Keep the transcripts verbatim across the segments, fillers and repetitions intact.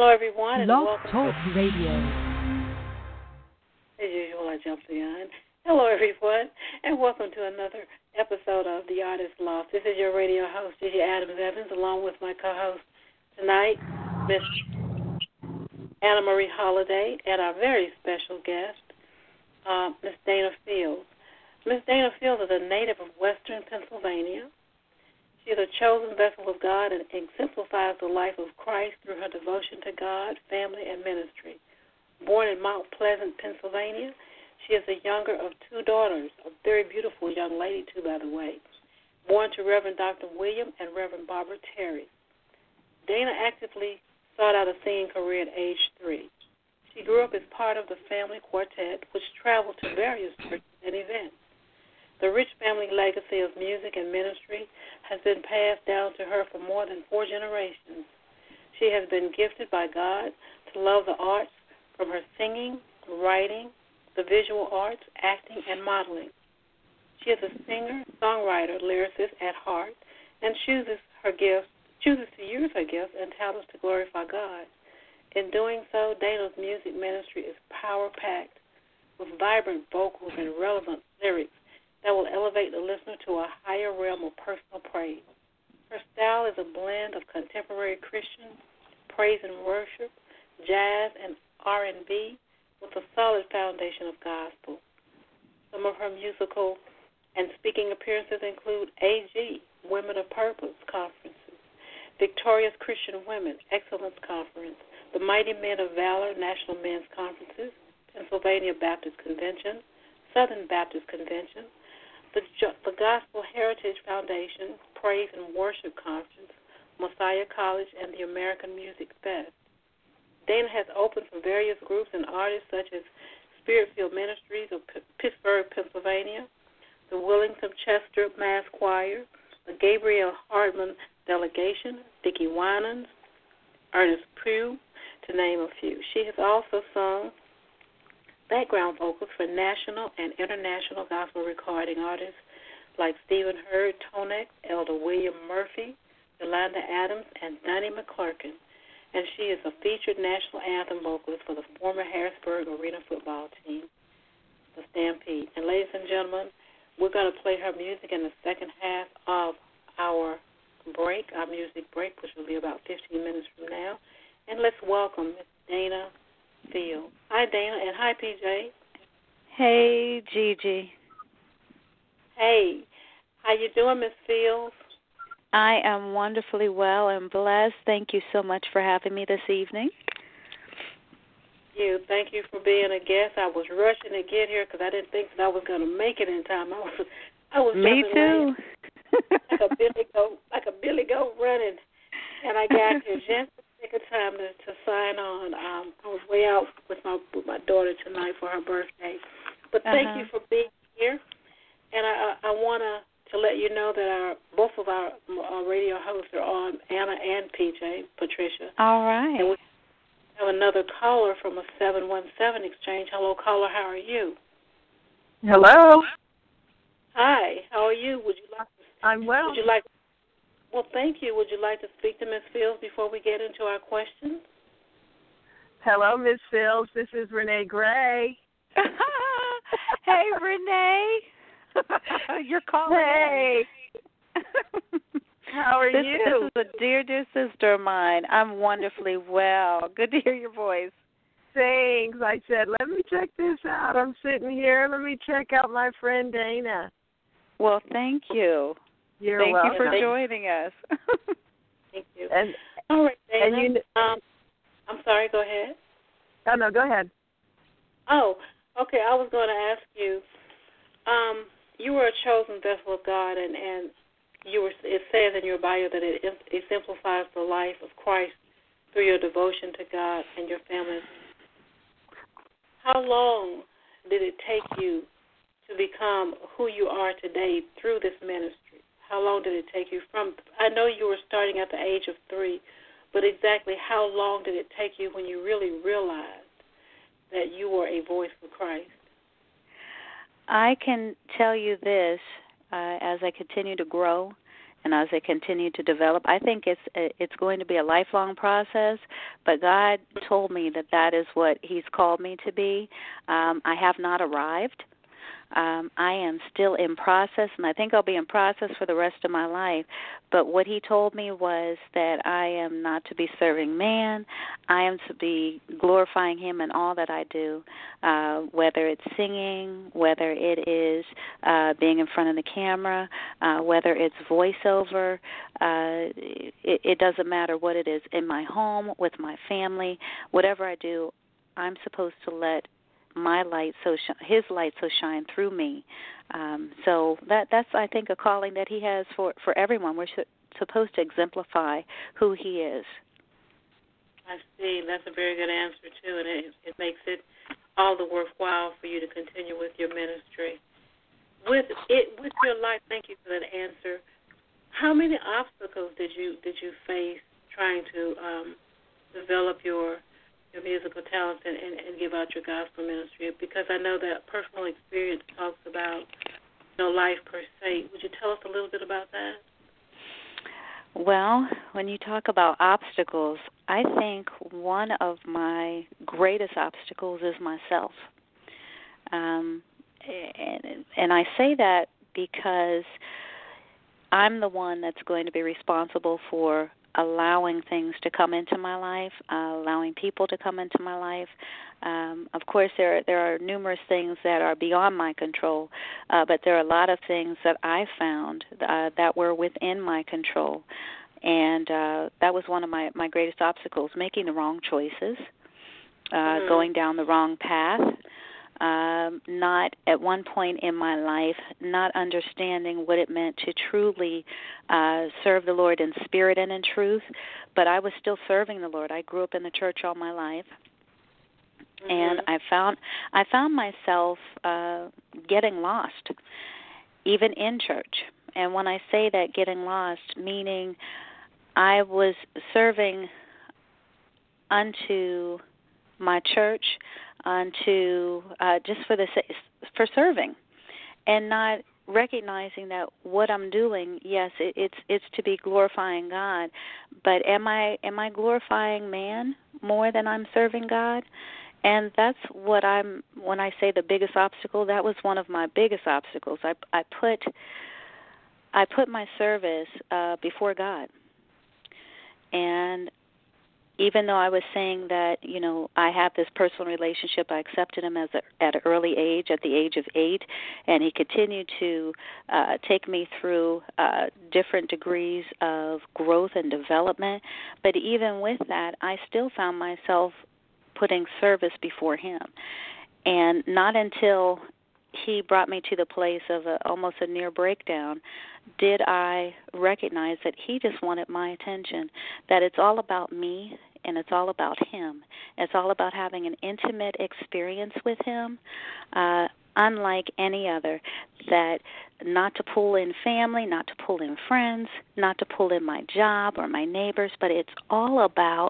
Hello, everyone, and Blog welcome Talk to, Radio. as usual, I jumped in. Hello, everyone, and welcome to another episode of The Artist Lost. This is your radio host, Gigi Adams Evans, along with my co-host tonight, Miss Anna Marie Holiday, and our very special guest, uh, Miss Dana Fields. Miss Dana Fields is a native of Western Pennsylvania. She is a chosen vessel of God and exemplifies the life of Christ through her devotion to God, family, and ministry. Born in Mount Pleasant, Pennsylvania, she is the younger of two daughters, a very beautiful young lady, too, by the way, born to Reverend Doctor William and Reverend Barbara Terry. Dana actively sought out a singing career at age three. She grew up as part of the family quartet, which traveled to various churches and events. The rich family legacy of music and ministry has been passed down to her for more than four generations. She has been gifted by God to love the arts from her singing, writing, the visual arts, acting, and modeling. She is a singer, songwriter, lyricist at heart, and chooses her gifts, chooses to use her gifts and talents to glorify God. In doing so, Dana's music ministry is power-packed with vibrant vocals and relevant lyrics that will elevate the listener to a higher realm of personal praise. Her style is a blend of contemporary Christian, praise and worship, jazz, and R and B with a solid foundation of gospel. Some of her musical and speaking appearances include A G, Women of Purpose Conferences, Victorious Christian Women Excellence Conference, the Mighty Men of Valor National Men's Conferences, Pennsylvania Baptist Convention, Southern Baptist Convention, The, the Gospel Heritage Foundation Praise and Worship Conference, Messiah College, and the American Music Fest. Dana has opened for various groups and artists such as Spirit-Filled Ministries of P- Pittsburgh, Pennsylvania, the Willington Chester Mass Choir, the Gabriel Hardman Delegation, Dickie Winans, Ernest Pugh, to name a few. She has also sung background vocals for national and international gospel recording artists like Stephen Hurd, Tonex, Elder William Murphy, Yolanda Adams, and Donnie McClurkin. And she is a featured national anthem vocalist for the former Harrisburg Arena football team, the Stampede. And ladies and gentlemen, we're going to play her music in the second half of our break, our music break, which will be about fifteen minutes from now. And let's welcome Miss Dana Fields. Hi, Dana, and hi, P J. Hey, Gigi. Hey, how you doing, Miss Fields? I am wonderfully well and blessed. Thank you so much for having me this evening. You, thank you for being a guest. I was rushing to get here because I didn't think that I was going to make it in time. I was, I was me too. like a billy goat, like a billy goat running, and I got here just a time to, to sign on. Um, I was way out with my with my daughter tonight for her birthday. But thank uh-huh. you for being here. And I I, I want to to let you know that our both of our, our radio hosts are on, Anna and P J, Patricia. All right. And we have another caller from a seven one seven exchange. Hello, caller. How are you? Hello. Hi. How are you? Would you like? To, I'm well. Would you like? Well, thank you. Would you like to speak to Miss Fields before we get into our questions? Hello, Miss Fields. This is Renee Gray. Hey, Renee. You're calling. Hey. How are this, you? This is a dear, dear sister of mine. I'm wonderfully well. Good to hear your voice. Thanks. I said, let me check this out. I'm sitting here. Let me check out my friend Dana. Well, thank you. You're Thank welcome. you for joining us. Thank you. And, All right, Dana. And you, um, I'm sorry, go ahead. Oh, no, go ahead. Oh, okay, I was going to ask you, um, you were a chosen vessel of God, and, and you were. It says in your bio that it exemplifies the life of Christ through your devotion to God and your family. How long did it take you to become who you are today through this ministry? How long did it take you from, I know you were starting at the age of three, but exactly how long did it take you when you really realized that you were a voice for Christ? I can tell you this, uh, as I continue to grow and as I continue to develop, I think it's it's going to be a lifelong process, but God told me that that is what He's called me to be. Um, I have not arrived. Um, I am still in process, and I think I'll be in process for the rest of my life. But what He told me was that I am not to be serving man. I am to be glorifying Him in all that I do, uh, whether it's singing, whether it is uh, being in front of the camera, uh, whether it's voiceover. Uh, it, it doesn't matter what it is. In my home, with my family, whatever I do, I'm supposed to let my light so sh- his light so shine through me. Um, so that that's I think a calling that He has for, for everyone. We're sh- supposed to exemplify who He is. I see. That's a very good answer too, and it, it makes it all the worthwhile for you to continue with your ministry. With it, with your life. Thank you for that answer. How many obstacles did you did you face trying to um, develop your your musical talents and, and, and give out your gospel ministry? Because I know that personal experience talks about, you know, life per se. Would you tell us a little bit about that? Well, when you talk about obstacles, I think one of my greatest obstacles is myself. Um, and, and I say that because I'm the one that's going to be responsible for allowing things to come into my life, uh, allowing people to come into my life. Um, of course, there there are numerous things that are beyond my control, uh, but there are a lot of things that I found uh, that were within my control, and uh, that was one of my, my greatest obstacles, making the wrong choices, uh, mm-hmm. going down the wrong path. Um, not at one point in my life, not understanding what it meant to truly uh, serve the Lord in spirit and in truth, but I was still serving the Lord. I grew up in the church all my life, mm-hmm. and I found I found myself uh, getting lost, even in church. And when I say that, getting lost, meaning I was serving unto my church, unto uh, just for the for serving, and not recognizing that what I'm doing, yes, it, it's it's to be glorifying God, but am I am I glorifying man more than I'm serving God? And that's what I'm when I say the biggest obstacle. That was one of my biggest obstacles. I I put I put my service uh, before God, and even though I was saying that, you know, I have this personal relationship, I accepted him as a, at an early age, at the age of eight, and he continued to uh, take me through uh, different degrees of growth and development. But even with that, I still found myself putting service before him. And not until he brought me to the place of a, almost a near breakdown did I recognize that he just wanted my attention, that it's all about me and it's all about him. It's all about having an intimate experience with him, uh, unlike any other, that not to pull in family, not to pull in friends, not to pull in my job or my neighbors, but it's all about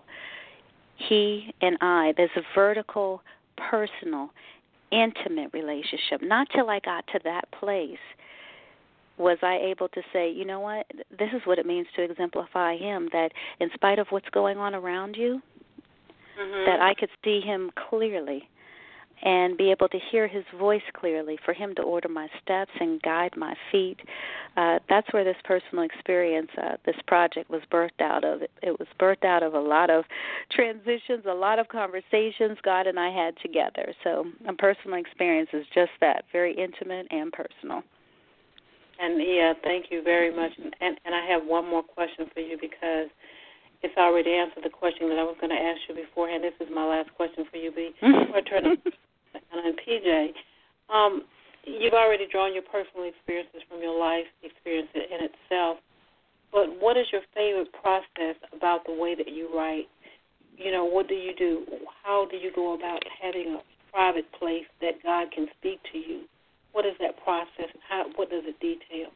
he and I, this vertical, personal, intimate relationship. Not till I got to that place was I able to say, you know what, this is what it means to exemplify him, that in spite of what's going on around you, mm-hmm. that I could see him clearly and be able to hear his voice clearly, for him to order my steps and guide my feet. Uh, that's where this personal experience, uh, this project was birthed out of. It, it was birthed out of a lot of transitions, a lot of conversations God and I had together. So a personal experience is just that, very intimate and personal. And, yeah, thank you very much. And, and I have one more question for you, because it's already answered the question that I was going to ask you beforehand. This is my last question for you, B. Before I turn to and P J. Um, you've already drawn your personal experiences from your life experience in itself, but what is your favorite process about the way that you write? You know, what do you do? How do you go about having a private place that God can speak to you? What is that process? How, what does it detail?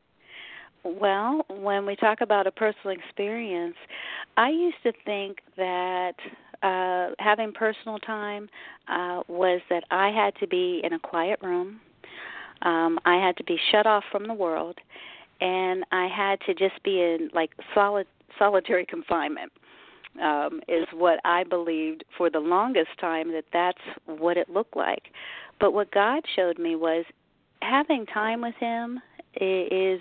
Well, when we talk about a personal experience, I used to think that uh, having personal time uh, was that I had to be in a quiet room. Um, I had to be shut off from the world, and I had to just be in like solid solitary confinement. Um, is what I believed for the longest time that that's what it looked like. But what God showed me was having time with Him is,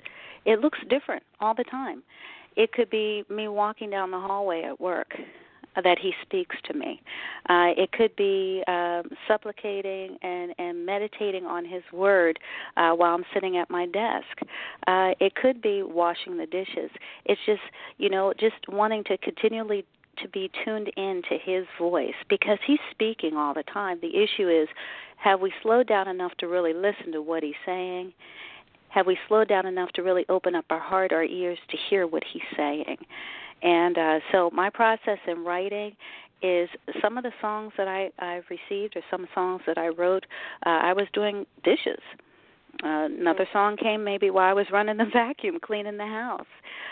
it looks different all the time. It could be me walking down the hallway at work that He speaks to me. Uh, it could be um, supplicating and, and meditating on His Word uh, while I'm sitting at my desk. Uh, it could be washing the dishes. It's just, you know, just wanting to continually to be tuned in to His voice because He's speaking all the time. The issue is, have we slowed down enough to really listen to what He's saying? Have we slowed down enough to really open up our heart, our ears to hear what He's saying? And uh, so my process in writing is some of the songs that I, I've received or some songs that I wrote, uh, I was doing dishes. Uh, another song came maybe while I was running the vacuum, cleaning the house.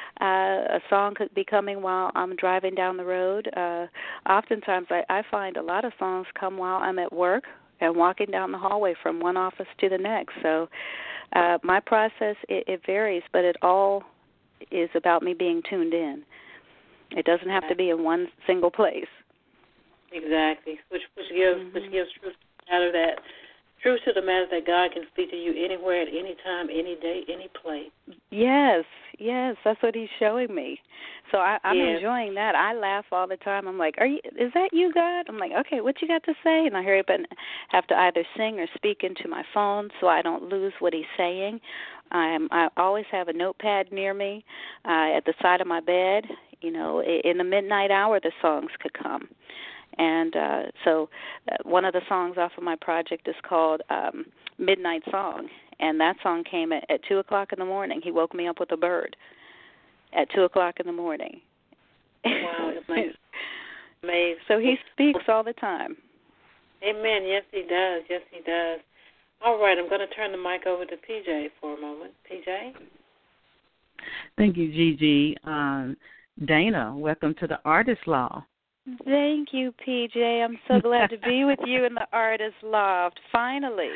Uh, a song could be coming while I'm driving down the road. Uh, oftentimes I, I find a lot of songs come while I'm at work and walking down the hallway from one office to the next. So uh, my process, it, it varies, but it all is about me being tuned in. It doesn't have to be in one single place. Exactly, which which gives mm-hmm. which gives truth out of that. Truth to the matter that God can speak to you anywhere, at any time, any day, any place. Yes, yes, that's what He's showing me. So I, I'm yes. enjoying that. I laugh all the time. I'm like, "Are you? Is that you, God?" I'm like, "Okay, what you got to say?" And I hurry up and have to either sing or speak into my phone so I don't lose what He's saying. I'm, I always have a notepad near me uh, at the side of my bed. You know, in the midnight hour, the songs could come. And uh, so uh, one of the songs off of my project is called um, Midnight Song, and that song came at, at two o'clock in the morning. He woke me up with a bird at two o'clock in the morning. Wow, amazing. amazing. So He speaks all the time. Amen. Yes, He does. Yes, He does. All right, I'm going to turn the mic over to P J for a moment. P J? Thank you, Gigi. Um, Dana, welcome to the Artist Law. Thank you, P J. I'm so glad to be with you in the Artist Loft, finally.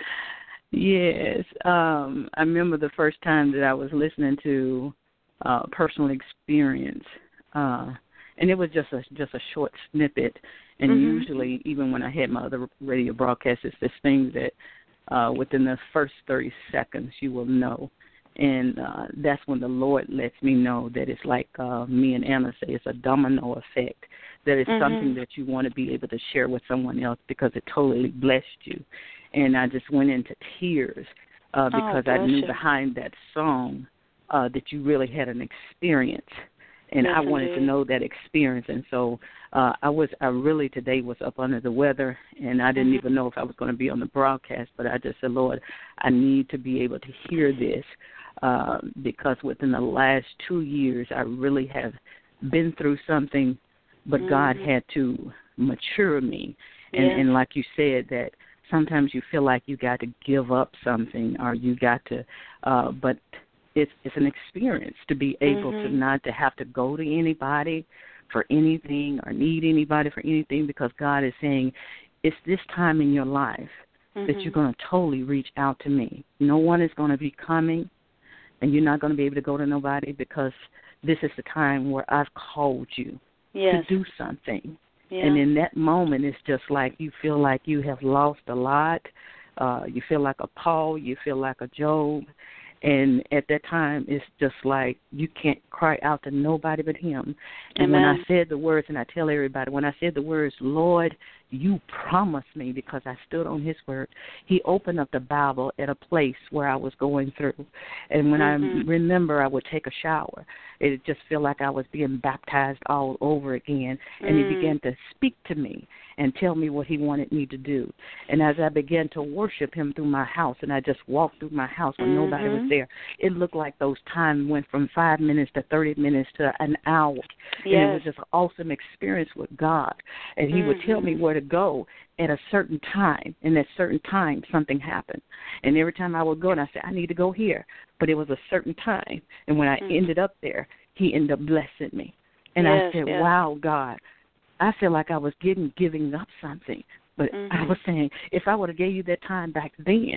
Yes. Um, I remember the first time that I was listening to uh, Personal Experience, uh, and it was just a just a short snippet. And mm-hmm. usually, even when I had my other radio broadcasts, it's this thing that uh, within the first thirty seconds you will know. And uh, that's when the Lord lets me know that it's like uh, me and Anna say, it's a domino effect, that it's mm-hmm. something that you want to be able to share with someone else because it totally blessed you. And I just went into tears uh, because oh, I knew you. behind that song uh, that you really had an experience. And yes, I wanted indeed. to know that experience. And so uh, I was, I really today was up under the weather, and I didn't mm-hmm. even know if I was going to be on the broadcast, but I just said, Lord, I need to be able to hear this. Uh, because within the last two years, I really have been through something, but mm-hmm. God had to mature me. And, yes. and like you said, that sometimes you feel like you got to give up something or you got to, uh, but it's it's an experience to be able mm-hmm. to not to have to go to anybody for anything or need anybody for anything, because God is saying it's this time in your life mm-hmm. that you're going to totally reach out to me. No one is going to be coming. And you're not going to be able to go to nobody because this is the time where I've called you yes. to do something. Yeah. And in that moment, it's just like you feel like you have lost a lot. Uh, you feel like a Paul. You feel like a Job. And at that time, it's just like you can't cry out to nobody but Him. And Amen. When I said the words, and I tell everybody, when I said the words, Lord, you promised me, because I stood on His word, He opened up the Bible at a place where I was going through. And when mm-hmm. I remember I would take a shower, it just felt like I was being baptized all over again. And mm. He began to speak to me and tell me what He wanted me to do. And as I began to worship Him through my house, and I just walked through my house when mm-hmm. nobody was there, it looked like those times went from five minutes to thirty minutes to an hour. Yes. And it was just an awesome experience with God. And He mm-hmm. would tell me where to go at a certain time. And at certain time, something happened. And every time I would go, and I said, I need to go here. But it was a certain time. And when I mm-hmm. ended up there, He ended up blessing me. And yes, I said, yes. wow, God, I feel like I was getting, giving up something. But mm-hmm. I was saying, if I would have gave you that time back then,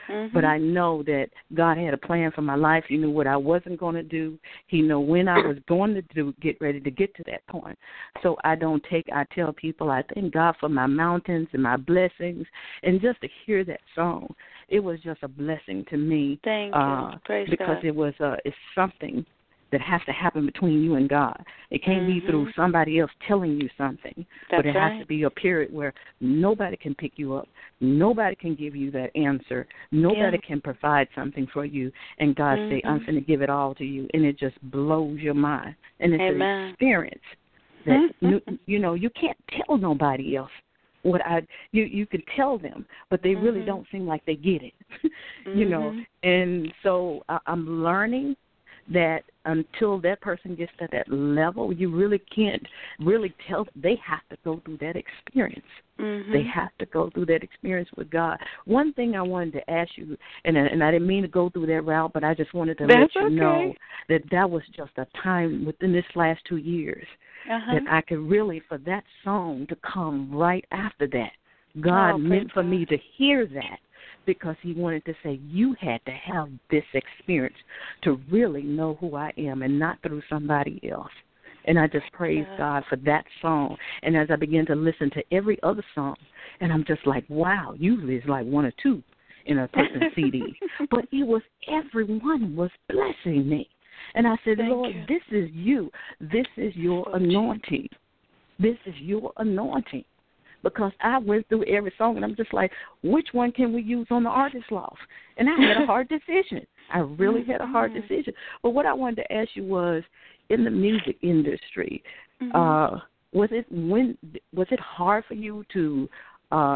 Mm-hmm. But I know that God had a plan for my life. He knew what I wasn't going to do. He knew when I was going to do, get ready to get to that point. So I don't take, I tell people I thank God for my mountains and my blessings. And just to hear that song, it was just a blessing to me. Thank uh, you. Praise because God. it was uh, it's something that has to happen between you and God. It can't mm-hmm. be through somebody else telling you something. That's but it right. has to be a period where nobody can pick you up. Nobody can give you that answer. Nobody yeah. can provide something for you. And God mm-hmm. say, I'm going to give it all to you. And it just blows your mind. And it's Amen. an experience that, you, you know, you can't tell nobody else. What I you you can tell them, but they mm-hmm. really don't seem like they get it, you mm-hmm. know. And so I, I'm learning that until that person gets to that level, you really can't really tell. They have to go through that experience. Mm-hmm. They have to go through that experience with God. One thing I wanted to ask you, and and I didn't mean to go through that route, but I just wanted to That's let you okay. know that that was just a time within this last two years uh-huh. that I could really, for that song to come right after that. God oh, meant for God. me to hear that because he wanted to say, you had to have this experience to really know who I am and not through somebody else. And I just praise yeah. God for that song. And as I began to listen to every other song, and I'm just like, wow, usually it's like one or two in a person's C D. But it was, everyone was blessing me. And I said, Thank Lord, you. this is you. This is your oh, anointing. This is your anointing. Because I went through every song, and I'm just like, which one can we use on the Artist Loft? And I had a hard decision. I really had a hard decision. But what I wanted to ask you was, in the music industry, mm-hmm. uh, was it when was it hard for you to uh,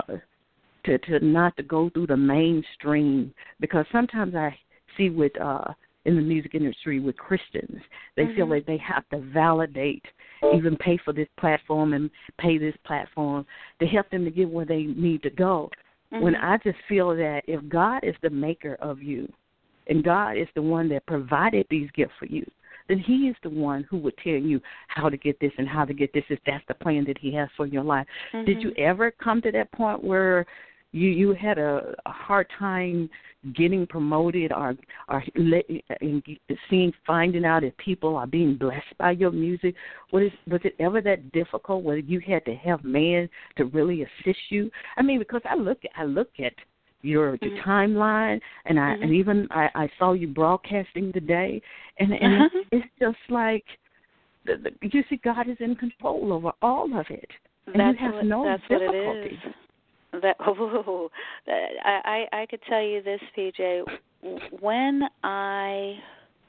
to to not to go through the mainstream? Because sometimes I see with uh, in the music industry with Christians, they mm-hmm. feel like they have to validate, even pay for this platform and pay this platform to help them to get where they need to go. Mm-hmm. When I just feel that if God is the maker of you and God is the one that provided these gifts for you, then he is the one who would tell you how to get this and how to get this if that's the plan that he has for your life. Mm-hmm. Did you ever come to that point where you you had a, a hard time getting promoted or or let, and seeing finding out if people are being blessed by your music? Was it, was it ever that difficult where you had to have man to really assist you? I mean, because I look I look at your, your mm-hmm. timeline, and I mm-hmm. and even I, I saw you broadcasting today, and, and uh-huh. it's, it's just like the, the, you see God is in control over all of it, and that's you have what, no that's difficulty. What it is. That oh, I I could tell you this, P J. When I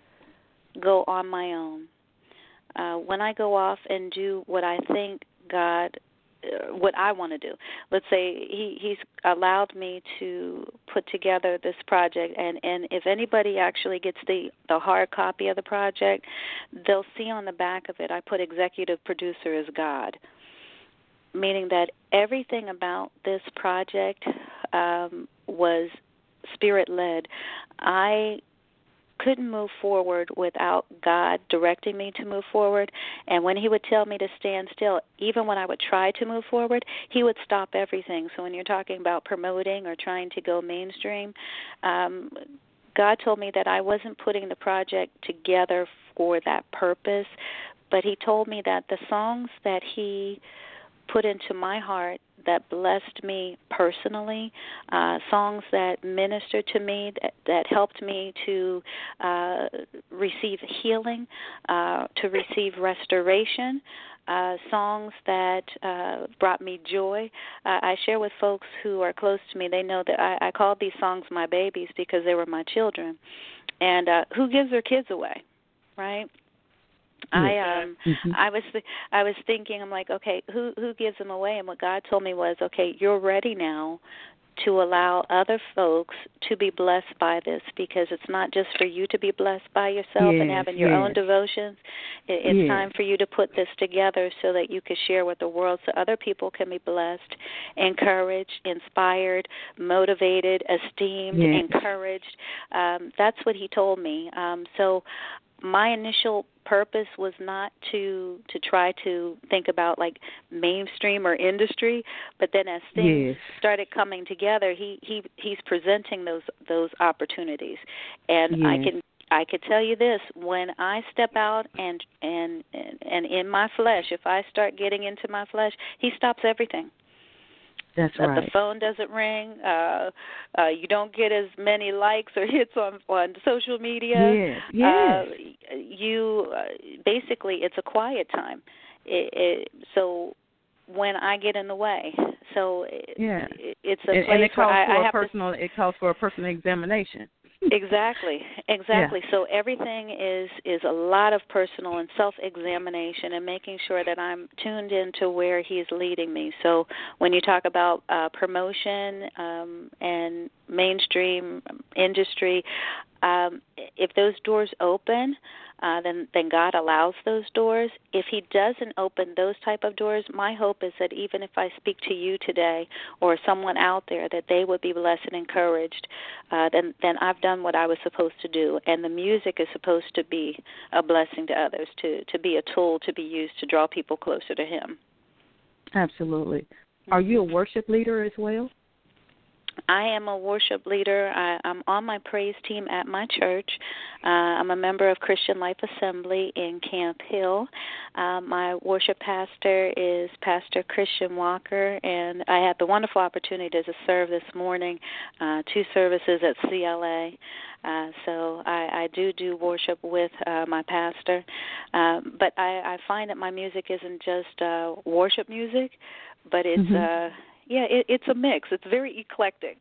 go on my own, uh, when I go off and do what I think God, uh, what I want to do. Let's say he he's allowed me to put together this project, and, and if anybody actually gets the the hard copy of the project, they'll see on the back of it I put executive producer as God. Meaning that everything about this project um, was Spirit-led. I couldn't move forward without God directing me to move forward. And when he would tell me to stand still, even when I would try to move forward, he would stop everything. So when you're talking about promoting or trying to go mainstream, um, God told me that I wasn't putting the project together for that purpose, but he told me that the songs that he put into my heart that blessed me personally, uh, songs that ministered to me, that, that helped me to uh, receive healing, uh, to receive restoration, uh, songs that uh, brought me joy. Uh, I share with folks who are close to me, they know that I, I called these songs my babies because they were my children. And uh, who gives their kids away, right? I um mm-hmm. I was I was thinking, I'm like, okay, who who gives them away? And what God told me was, okay, you're ready now to allow other folks to be blessed by this, because it's not just for you to be blessed by yourself yes, and having your yes. own devotions. It, it's yes. time for you to put this together so that you can share with the world, so other people can be blessed, encouraged, inspired, motivated, esteemed, yes. encouraged. Um, that's what he told me. Um, so my initial purpose was not to to try to think about like mainstream or industry, but then as things yes. started coming together, he, he he's presenting those those opportunities, and yes. I can I could tell you this: when I step out and and and in my flesh, if I start getting into my flesh, he stops everything. That's uh, right. The phone doesn't ring. Uh, uh, you don't get as many likes or hits on, on social media. Yes, yes. Uh, you uh, basically, it's a quiet time. It, it, so when I get in the way, so yeah. it, it's a and, place and it calls where for I, I a have personal. to. It calls for a personal examination. Exactly, exactly. Yeah. So everything is is a lot of personal and self-examination and making sure that I'm tuned into where he's leading me. So when you talk about uh, promotion um, and mainstream industry, um, if those doors open, uh, then then God allows those doors. If He doesn't open those type of doors, my hope is that even if I speak to you today or someone out there, that they would be blessed and encouraged. Uh, then then I've done what I was supposed to do, and the music is supposed to be a blessing to others, to to be a tool to be used to draw people closer to Him. Absolutely. Are you a worship leader as well? I am a worship leader. I, I'm on my praise team at my church. Uh, I'm a member of Christian Life Assembly in Camp Hill. Uh, my worship pastor is Pastor Christian Walker, and I had the wonderful opportunity to serve this morning, uh, two services at C L A. Uh, so I, I do do worship with uh, my pastor. Um, but I, I find that my music isn't just uh, worship music, but it's... Mm-hmm. Uh, Yeah, it, it's a mix. It's very eclectic.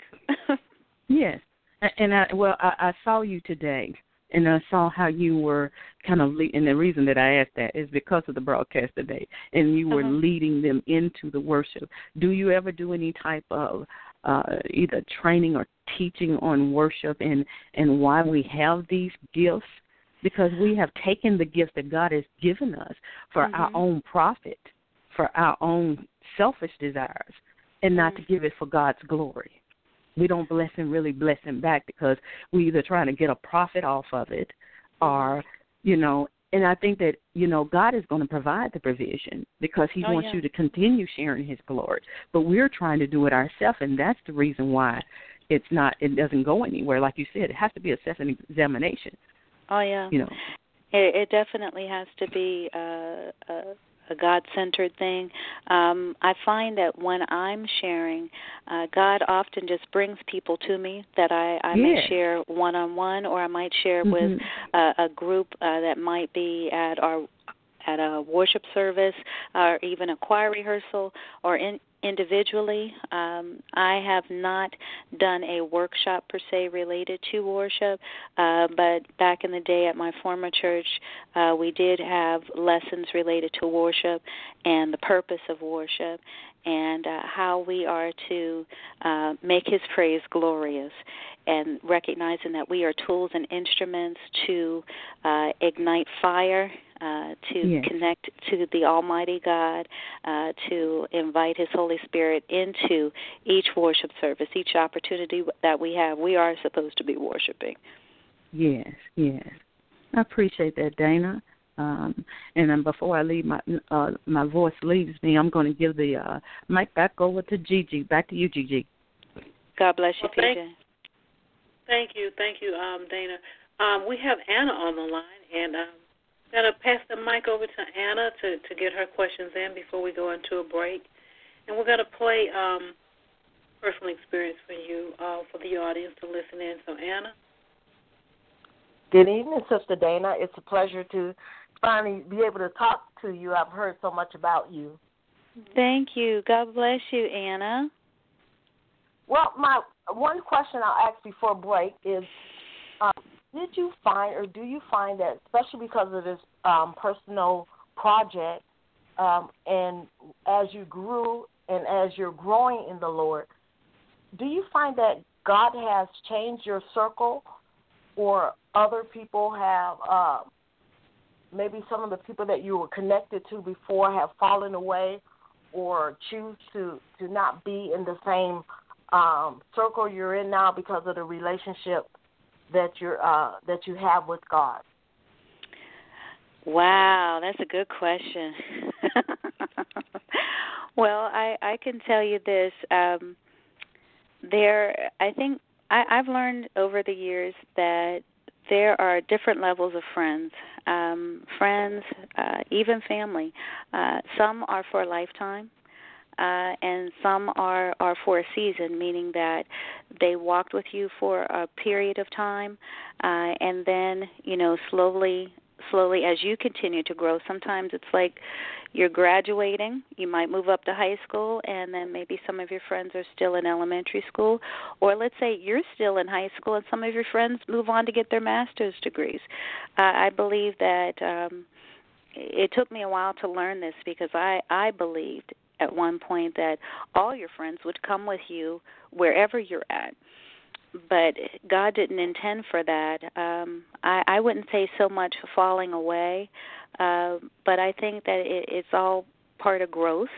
Yes, and I well, I, I saw you today, and I saw how you were kind of lead, and the reason that I asked that is because of the broadcast today, and you were uh-huh. leading them into the worship. Do you ever do any type of uh, either training or teaching on worship and and why we have these gifts? Because we have taken the gifts that God has given us for mm-hmm. our own profit, for our own selfish desires, and not mm-hmm. to give it for God's glory. We don't bless Him, really bless Him back, because we either trying to get a profit off of it or, you know, and I think that, you know, God is going to provide the provision because He oh, wants yeah. you to continue sharing His glory. But we're trying to do it ourselves, and that's the reason why it's not, it doesn't go anywhere. Like you said, it has to be a self-examination. Oh, yeah. You know. It, it definitely has to be uh, a, a God-centered thing. Um, I find that when I'm sharing, uh, God often just brings people to me that I, I yeah. may share one-on-one, or I might share mm-hmm. with uh, a group uh, that might be at our at a worship service or even a choir rehearsal or in, individually. Um, I have not done a workshop per se related to worship, uh, but back in the day at my former church, uh, we did have lessons related to worship and the purpose of worship and uh, how we are to uh, make His praise glorious, and recognizing that we are tools and instruments to uh, ignite fire, uh, to yes. connect to the Almighty God, uh, to invite His Holy Spirit into each worship service, each opportunity that we have. We are supposed to be worshiping. Yes, yes. I appreciate that, Dana. Um, and then before I leave, my uh, my voice leaves me, I'm going to give the uh, mic back over to Gigi. Back to you, Gigi. God bless you, well, P J. Thank, thank you, thank you, um, Dana. Um, we have Anna on the line, and um, I'm going to pass the mic over to Anna to, to get her questions in before we go into a break. And we're going to play um, personal experience for you, uh, for the audience to listen in. So, Anna. Good evening, Sister Dana. It's a pleasure to finally be able to talk to you. I've heard so much about you. Thank you. God bless you, Anna. Well, my one question I'll ask before break is, um, did you find or do you find that, especially because of this um, personal project, um, and as you grew and as you're growing in the Lord, do you find that God has changed your circle, or other people have, uh, maybe some of the people that you were connected to before have fallen away or choose to, to not be in the same um, circle you're in now because of the relationship that you're uh, that you have with God? Wow, that's a good question. Well, I, I can tell you this. Um, there, I think I, I've learned over the years that there are different levels of friends, um, friends, uh, even family. Uh, some are for a lifetime. Uh, and some are, are for a season, meaning that they walked with you for a period of time, uh, and then, you know, slowly, slowly as you continue to grow, sometimes it's like you're graduating, you might move up to high school, and then maybe some of your friends are still in elementary school, or let's say you're still in high school and some of your friends move on to get their master's degrees. Uh, I believe that um, it took me a while to learn this because I, I believed at one point that all your friends would come with you wherever you're at. But God didn't intend for that. Um, I, I wouldn't say so much falling away, uh, but I think that it, it's all part of growth,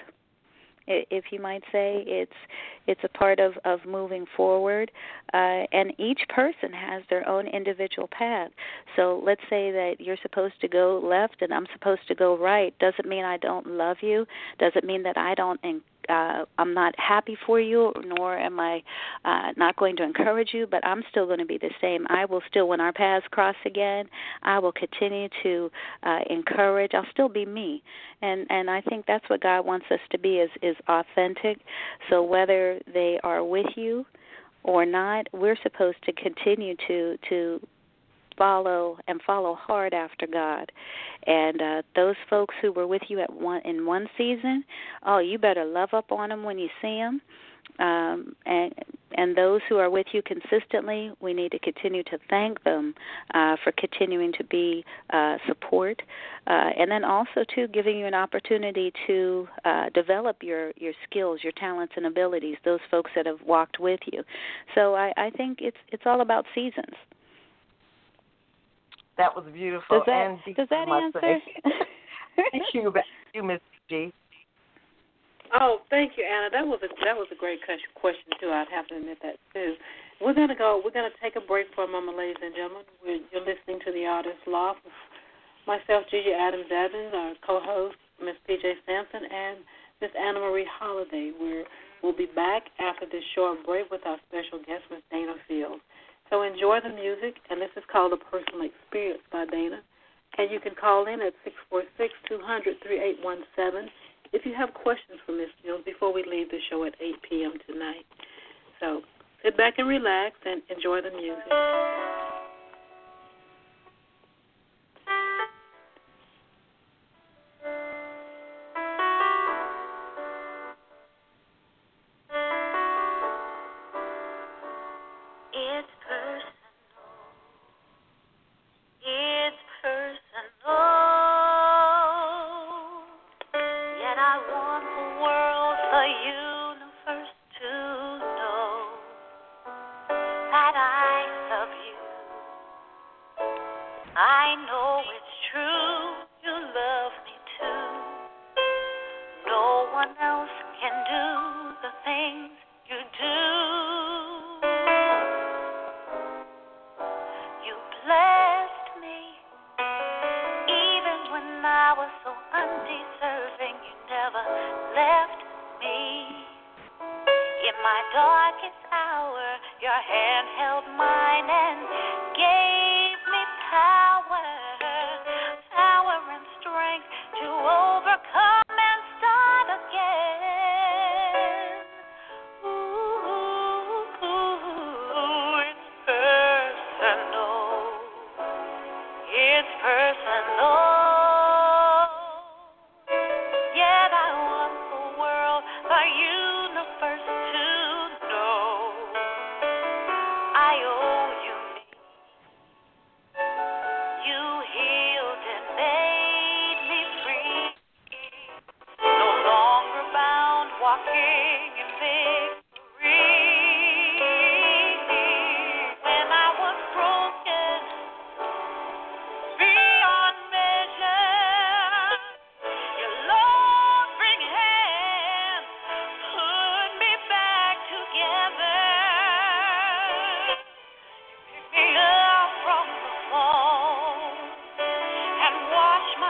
if you might say. It's it's a part of, of moving forward, uh, and each person has their own individual path. So let's say that you're supposed to go left and I'm supposed to go right. Doesn't mean I don't love you. Doesn't mean that I don't uh, I'm not happy for you, nor am I uh, not going to encourage you, but I'm still going to be the same. I will still, when our paths cross again, I will continue to uh, encourage. I'll still be me. And and I think that's what God wants us to be, is, is authentic. So whether they are with you or not, we're supposed to continue to to follow and follow hard after God. And uh, those folks who were with you at one in one season, oh, you better love up on them when you see them. Um, and and those who are with you consistently, we need to continue to thank them uh, for continuing to be uh, support, uh, and then also too giving you an opportunity to uh, develop your, your skills, your talents and abilities. Those folks that have walked with you. So I, I think it's it's all about seasons. That was beautiful. Does that, and does that answer? Thank you, back to you, Miss G. Oh, thank you, Anna. That was a that was a great question too. I'd have to admit that too. We're gonna go. We're gonna take a break for a moment, ladies and gentlemen. We're, you're listening to the Artist Loft. Myself, Gigi Adams Evans, our co-host, Miss P J Sampson, and Miss Anna Marie Holiday. We're we'll be back after this short break with our special guest, Miss Dana Fields. So enjoy the music, and this is called A Personal Experience by Dana. And you can call in at six four six, two hundred, three eight one seven if you have questions for Miss Fields before we leave the show at eight p.m. tonight. So sit back and relax and enjoy the music. Wash my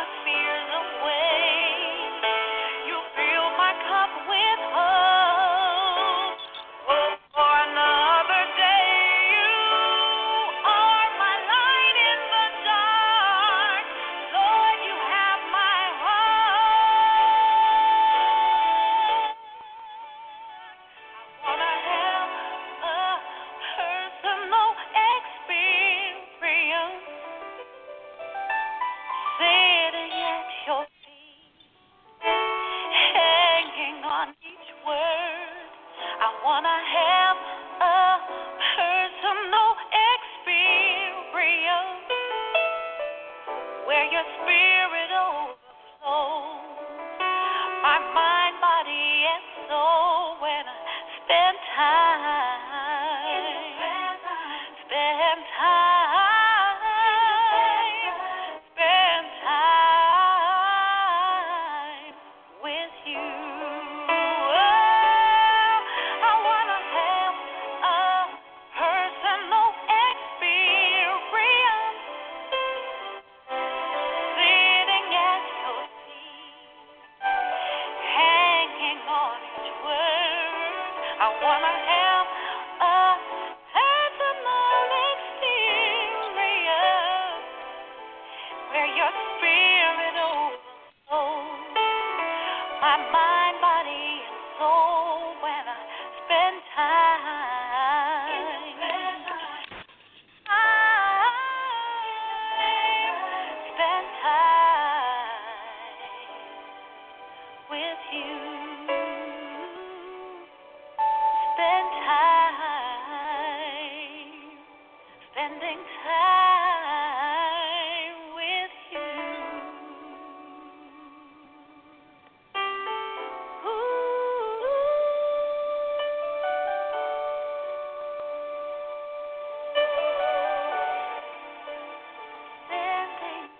word. I want to have a personal experience where your spirit overflows. My mind, body, and soul when I spend time, spend time, spend time with you. Oh, I want to have a personal experience sitting at your feet, hanging on each word. I want to have a personal experience where your spirit overflows. My mind, body, and soul when I spend time. Spend time with you. Spend time, spending time with you. Spending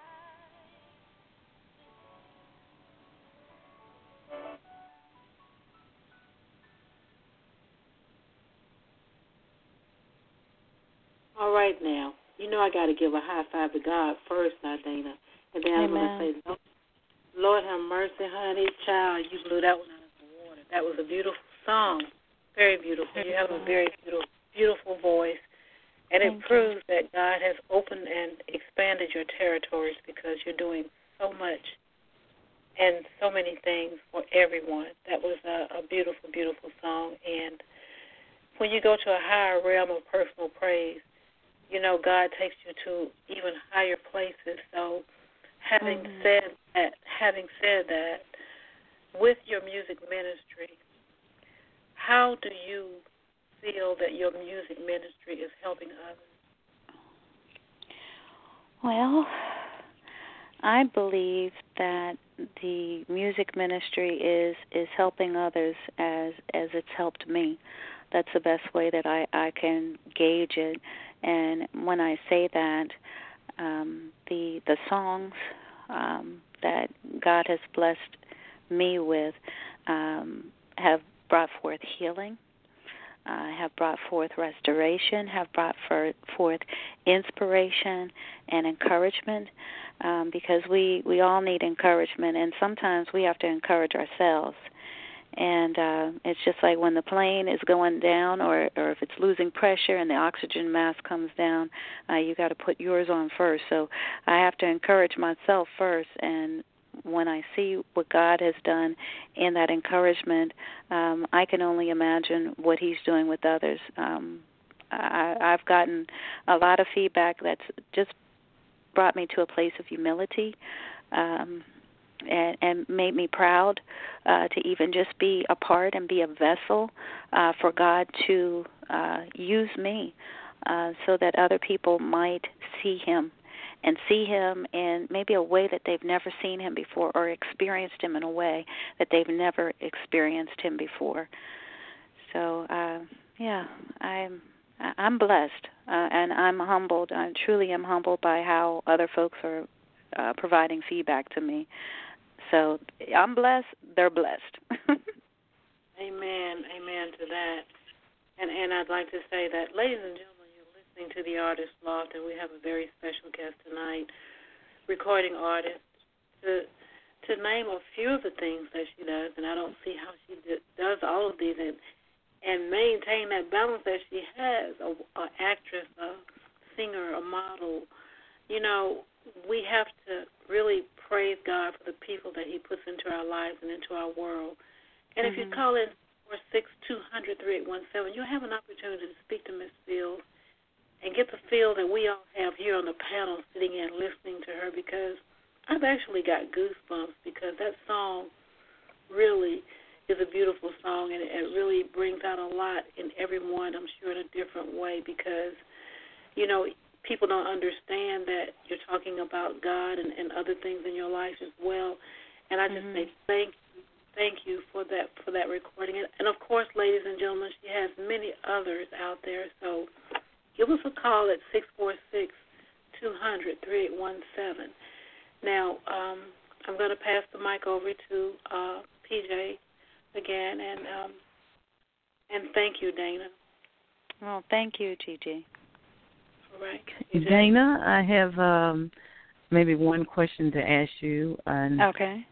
All right now. You know I got to give a high five to God first, now, Dana. And then I'm going to say, Lord, Lord have mercy, honey, child, you blew that one out of the water. That was a beautiful song. Very beautiful. You have a very beautiful, beautiful voice. And it Thank proves that God has opened and expanded your territories because you're doing so much and so many things for everyone. That was a, a beautiful, beautiful song. And when you go to a higher realm of personal praise, you know, God takes you to even higher places. So having Mhm. said that, having said that, with your music ministry, how do you feel that your music ministry is helping others? Well, I believe that the music ministry is is helping others as as it's helped me. That's the best way that I, I can gauge it. And when I say that, um, the the songs um, that God has blessed me with um, have brought forth healing, uh, have brought forth restoration, have brought for, forth inspiration and encouragement, um, because we, we all need encouragement, and sometimes we have to encourage ourselves. And uh, it's just like when the plane is going down, or, or if it's losing pressure and the oxygen mask comes down, uh, you got to put yours on first. So I have to encourage myself first, and when I see what God has done in that encouragement, um, I can only imagine what He's doing with others. Um, I, I've gotten a lot of feedback that's just brought me to a place of humility. Um, And, and made me proud uh, to even just be a part and be a vessel uh, for God to uh, use me uh, so that other people might see Him and see Him in maybe a way that they've never seen Him before, or experienced Him in a way that they've never experienced Him before. So, uh, yeah, I'm I'm blessed, uh, and I'm humbled. I truly am humbled by how other folks are uh, providing feedback to me. So I'm blessed, they're blessed. Amen, amen to that. And and I'd like to say that, ladies and gentlemen, you're listening to the Artist Loft, and we have a very special guest tonight, recording artist, to to name a few of the things that she does, and I don't see how she d- does all of these and, and maintain that balance that she has, a, a actress, a singer, a model. You know, we have to really praise God for the people that He puts into our lives and into our world. And mm-hmm. if you call in four six two zero zero, three eight one seven, you'll have an opportunity to speak to Miss Fields and get the feel that we all have here on the panel sitting and listening to her, because I've actually got goosebumps, because that song really is a beautiful song, and it really brings out a lot in everyone, I'm sure, in a different way because, you know, people don't understand that you're talking about God and, and other things in your life as well. And I just mm-hmm. say thank you, thank you for that for that recording. And, and, of course, ladies and gentlemen, she has many others out there. So give us a call at six four six, two hundred, three eight one seven. Now, um, I'm going to pass the mic over to uh, P J again, and um, and thank you, Dana. Well, thank you, Gigi. All right. Dana, I have um, maybe one question to ask you. And, okay.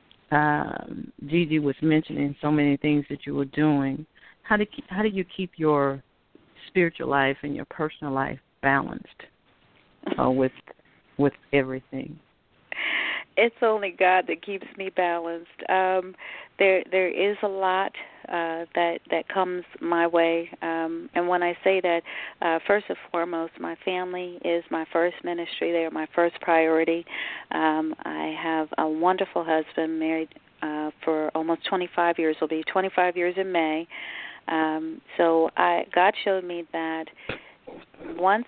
Um, Gigi was mentioning so many things that you were doing. How do how do you keep your spiritual life and your personal life balanced uh, with with everything? It's only God that keeps me balanced. Um, there, there is a lot uh, that that comes my way, um, and when I say that, uh, first and foremost, my family is my first ministry. They are my first priority. Um, I have a wonderful husband, married uh, for almost twenty-five years. Will be twenty-five years in May. Um, so I, God showed me that once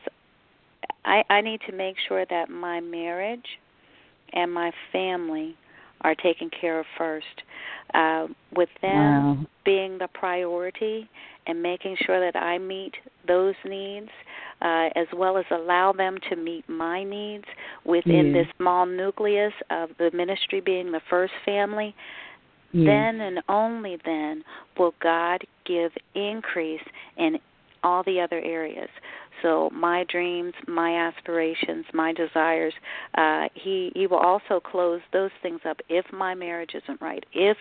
I, I need to make sure that my marriage and my family are taken care of first, uh, with them wow. being the priority and making sure that I meet those needs uh, as well as allow them to meet my needs within yes. this small nucleus of the ministry being the first family. Yes. Then and only then will God give increase in all the other areas. So my dreams, my aspirations, my desires, uh, he, he will also close those things up if my marriage isn't right, if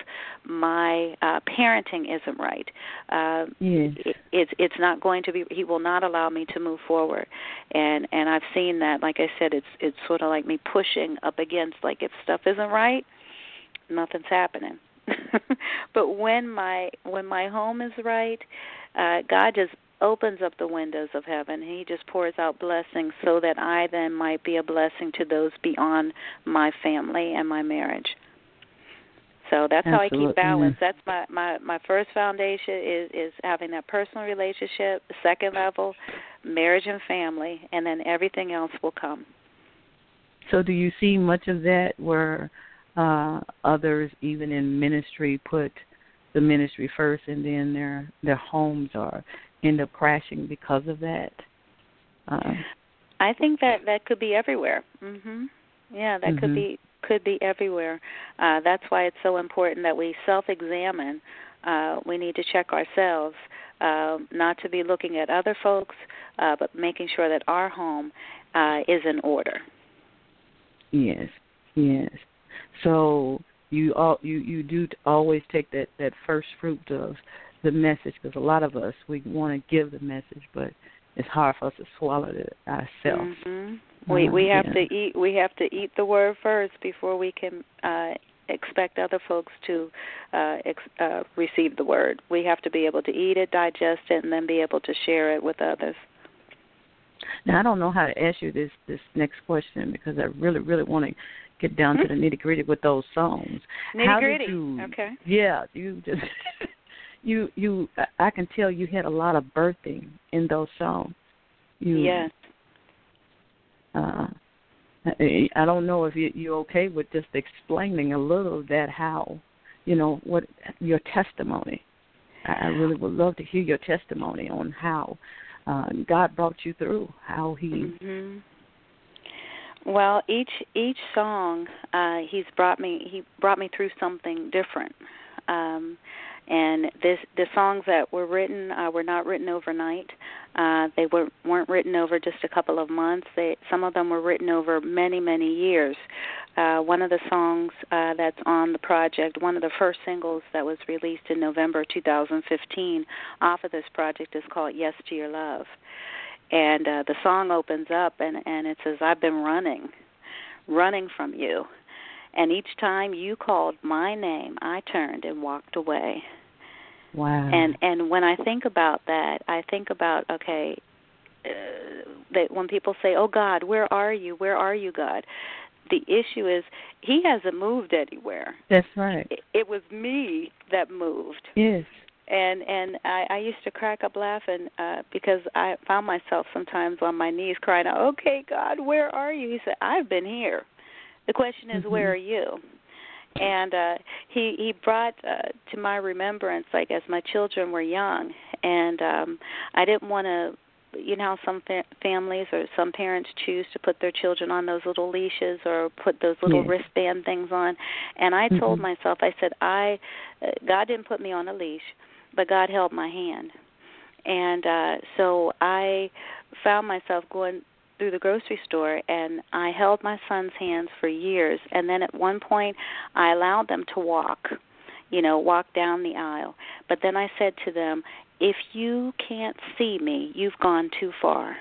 my uh, parenting isn't right. Uh, yes. it, it's it's not going to be, he will not allow me to move forward. And and I've seen that, like I said, it's it's sort of like me pushing up against, like if stuff isn't right, nothing's happening. But when my when my home is right, uh, God just opens up the windows of heaven. He just pours out blessings so that I then might be a blessing to those beyond my family and my marriage. So that's Absolutely. how I keep balance. That's my, my, my first foundation is, is having that personal relationship. The second level, marriage and family, and then everything else will come. So do you see much of that where uh, others, even in ministry, put the ministry first and then their their homes are end up crashing because of that? Uh, I think that that could be everywhere. Mhm. Yeah, that mm-hmm. could be could be everywhere. Uh, that's why it's so important that we self-examine. Uh, we need to check ourselves, uh, not to be looking at other folks, uh, but making sure that our home uh, is in order. Yes, yes. So you all you, you do always take that, that first fruit of the message, because a lot of us, we want to give the message, but it's hard for us to swallow it ourselves. Mm-hmm. We we uh, have yeah. to eat we have to eat the word first before we can uh, expect other folks to uh, ex, uh, receive the word. We have to be able to eat it, digest it, and then be able to share it with others. Now, I don't know how to ask you this, this next question because I really, really want to get down to the nitty-gritty with those songs. Nitty-gritty, you, okay. Yeah, you just... You, you, I can tell you had a lot of birthing in those songs. You, yes. Uh, I, I don't know if you, you're okay with just explaining a little of that, how, you know, what your testimony. I really would love to hear your testimony on how uh, God brought you through, how He. Mm-hmm. Well, each each song, uh, He's brought me. He brought me through something different. Um, And this, the songs that were written uh, were not written overnight. Uh, they were, weren't written over just a couple of months. They, some of them were written over many, many years. Uh, one of the songs uh, that's on the project, one of the first singles that was released in November two thousand fifteen off of this project is called Yes to Your Love. And uh, the song opens up and, and it says, I've been running, running from you. And each time you called my name, I turned and walked away. Wow. And and when I think about that, I think about, okay, uh, that when people say, oh, God, where are you? Where are you, God? the issue is he hasn't moved anywhere. That's right. It, it was me that moved. Yes. And and I, I used to crack up laughing uh, because I found myself sometimes on my knees crying out, "Okay, God, where are you?" He said, "I've been here. The question is, mm-hmm. where are you?" And uh, he he brought uh, to my remembrance, like as my children were young, and um, I didn't want to. You know how some fa- families or some parents choose to put their children on those little leashes or put those little yes. wristband things on. And I told mm-hmm. myself, I said, I, uh, God didn't put me on a leash, but God held my hand. And uh, so I found myself going through the grocery store, and I held my son's hands for years. And then at one point, I allowed them to walk, you know, walk down the aisle. But then I said to them, if you can't see me, you've gone too far.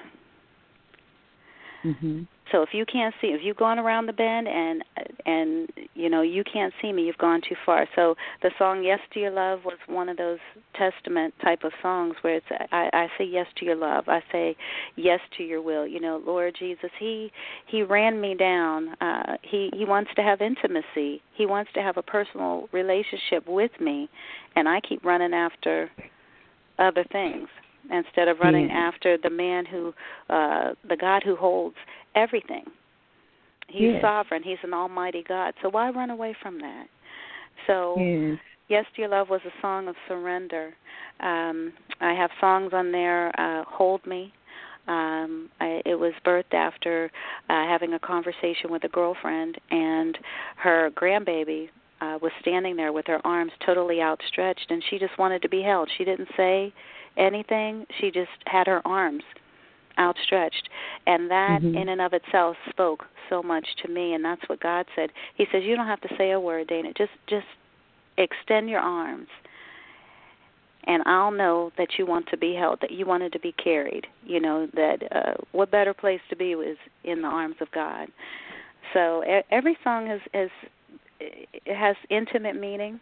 Mm-hmm. So if you can't see, if you've gone around the bend and and you know you can't see me, you've gone too far. So the song "Yes to Your Love" was one of those testament type of songs where it's I, I say yes to your love, I say yes to your will. You know, Lord Jesus, He He ran me down. Uh, he He wants to have intimacy. He wants to have a personal relationship with me, and I keep running after other things instead of running yeah. after the man who, uh, the God who holds everything. He's yes. sovereign. He's an almighty God. So why run away from that? So yes. Yes to Your Love was a song of surrender. Um, I have songs on there, uh, Hold Me. Um, I, it was birthed after uh, having a conversation with a girlfriend, and her grandbaby uh, was standing there with her arms totally outstretched, and she just wanted to be held. She didn't say anything. She just had her arms outstretched, and that mm-hmm. in and of itself spoke so much to me. And that's what God said. He says, you don't have to say a word, Dana. Just just extend your arms, and I'll know that you want to be held, that you wanted to be carried. You know, that uh, what better place to be was in the arms of God. So every song has, has it has intimate meaning.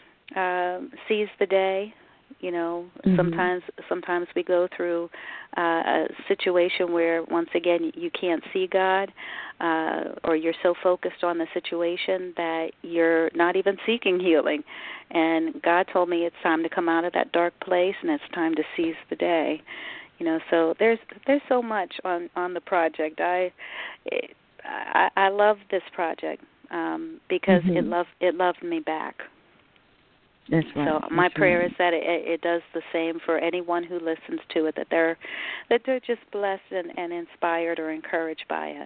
Um, seize the day. You know, mm-hmm. sometimes sometimes we go through uh, a situation where, once again, you can't see God, uh, or you're so focused on the situation that you're not even seeking healing. And God told me it's time to come out of that dark place, and it's time to seize the day. You know, so there's there's so much on, on the project. I it, I, I love this project um, because mm-hmm. it loved it loved me back. That's right. So That's my prayer right. is that it, it does the same for anyone who listens to it, that they're that they're just blessed and, and inspired or encouraged by it.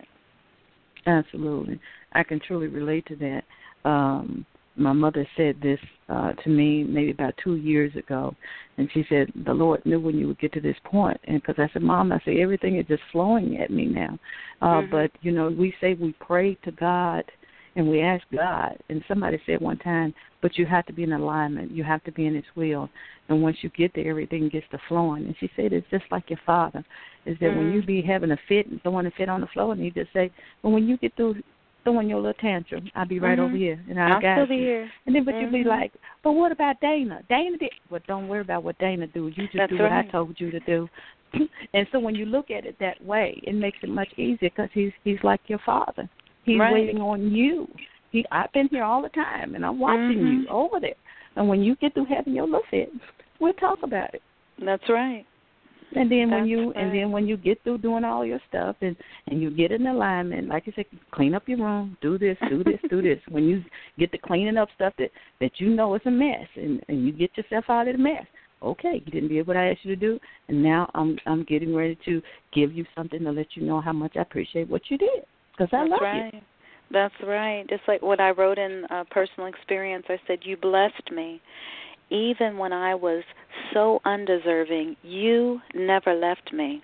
Absolutely. I can truly relate to that. Um, my mother said this uh, to me maybe about two years ago, and she said, the Lord knew when you would get to this point. And because I said, Mom, I said, everything is just flowing at me now. Uh, mm-hmm. But, you know, we say we pray to God and we ask God, and somebody said one time, but you have to be in alignment. You have to be in His will. And once you get there, everything gets to flowing. And she said it's just like your father, is that mm-hmm. when you be having a fit and throwing a fit on the floor, and he just say, well, when you get through throwing your little tantrum, I'll be right mm-hmm. over here, and I'll, I'll guide still be you. here. And then, but mm-hmm. you be like, but what about Dana? Dana did. Well, don't worry about what Dana do. You just That's do what right. I told you to do. And so when you look at it that way, it makes it much easier because he's he's like your father. He's right. waiting on you. He, I've been here all the time, and I'm watching mm-hmm. you over there. And when you get through having your little fit, we'll talk about it. That's right. And then when That's you right. and then when you get through doing all your stuff and, and you get in alignment, like you said, clean up your room, do this, do this, do this. When you get to cleaning up stuff that, that you know is a mess, and, and you get yourself out of the mess. Okay, you didn't do what I asked you to do, and now I'm I'm getting ready to give you something to let you know how much I appreciate what you did, because I That's love right. you. That's right. Just like what I wrote in uh, personal experience, I said, you blessed me. Even when I was so undeserving, you never left me.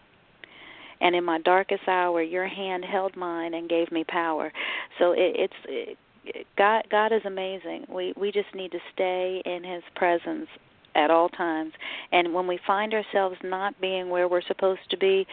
And in my darkest hour, your hand held mine and gave me power. So it, it's it, God. God is amazing. We we just need to stay in His presence at all times. And when we find ourselves not being where we're supposed to be,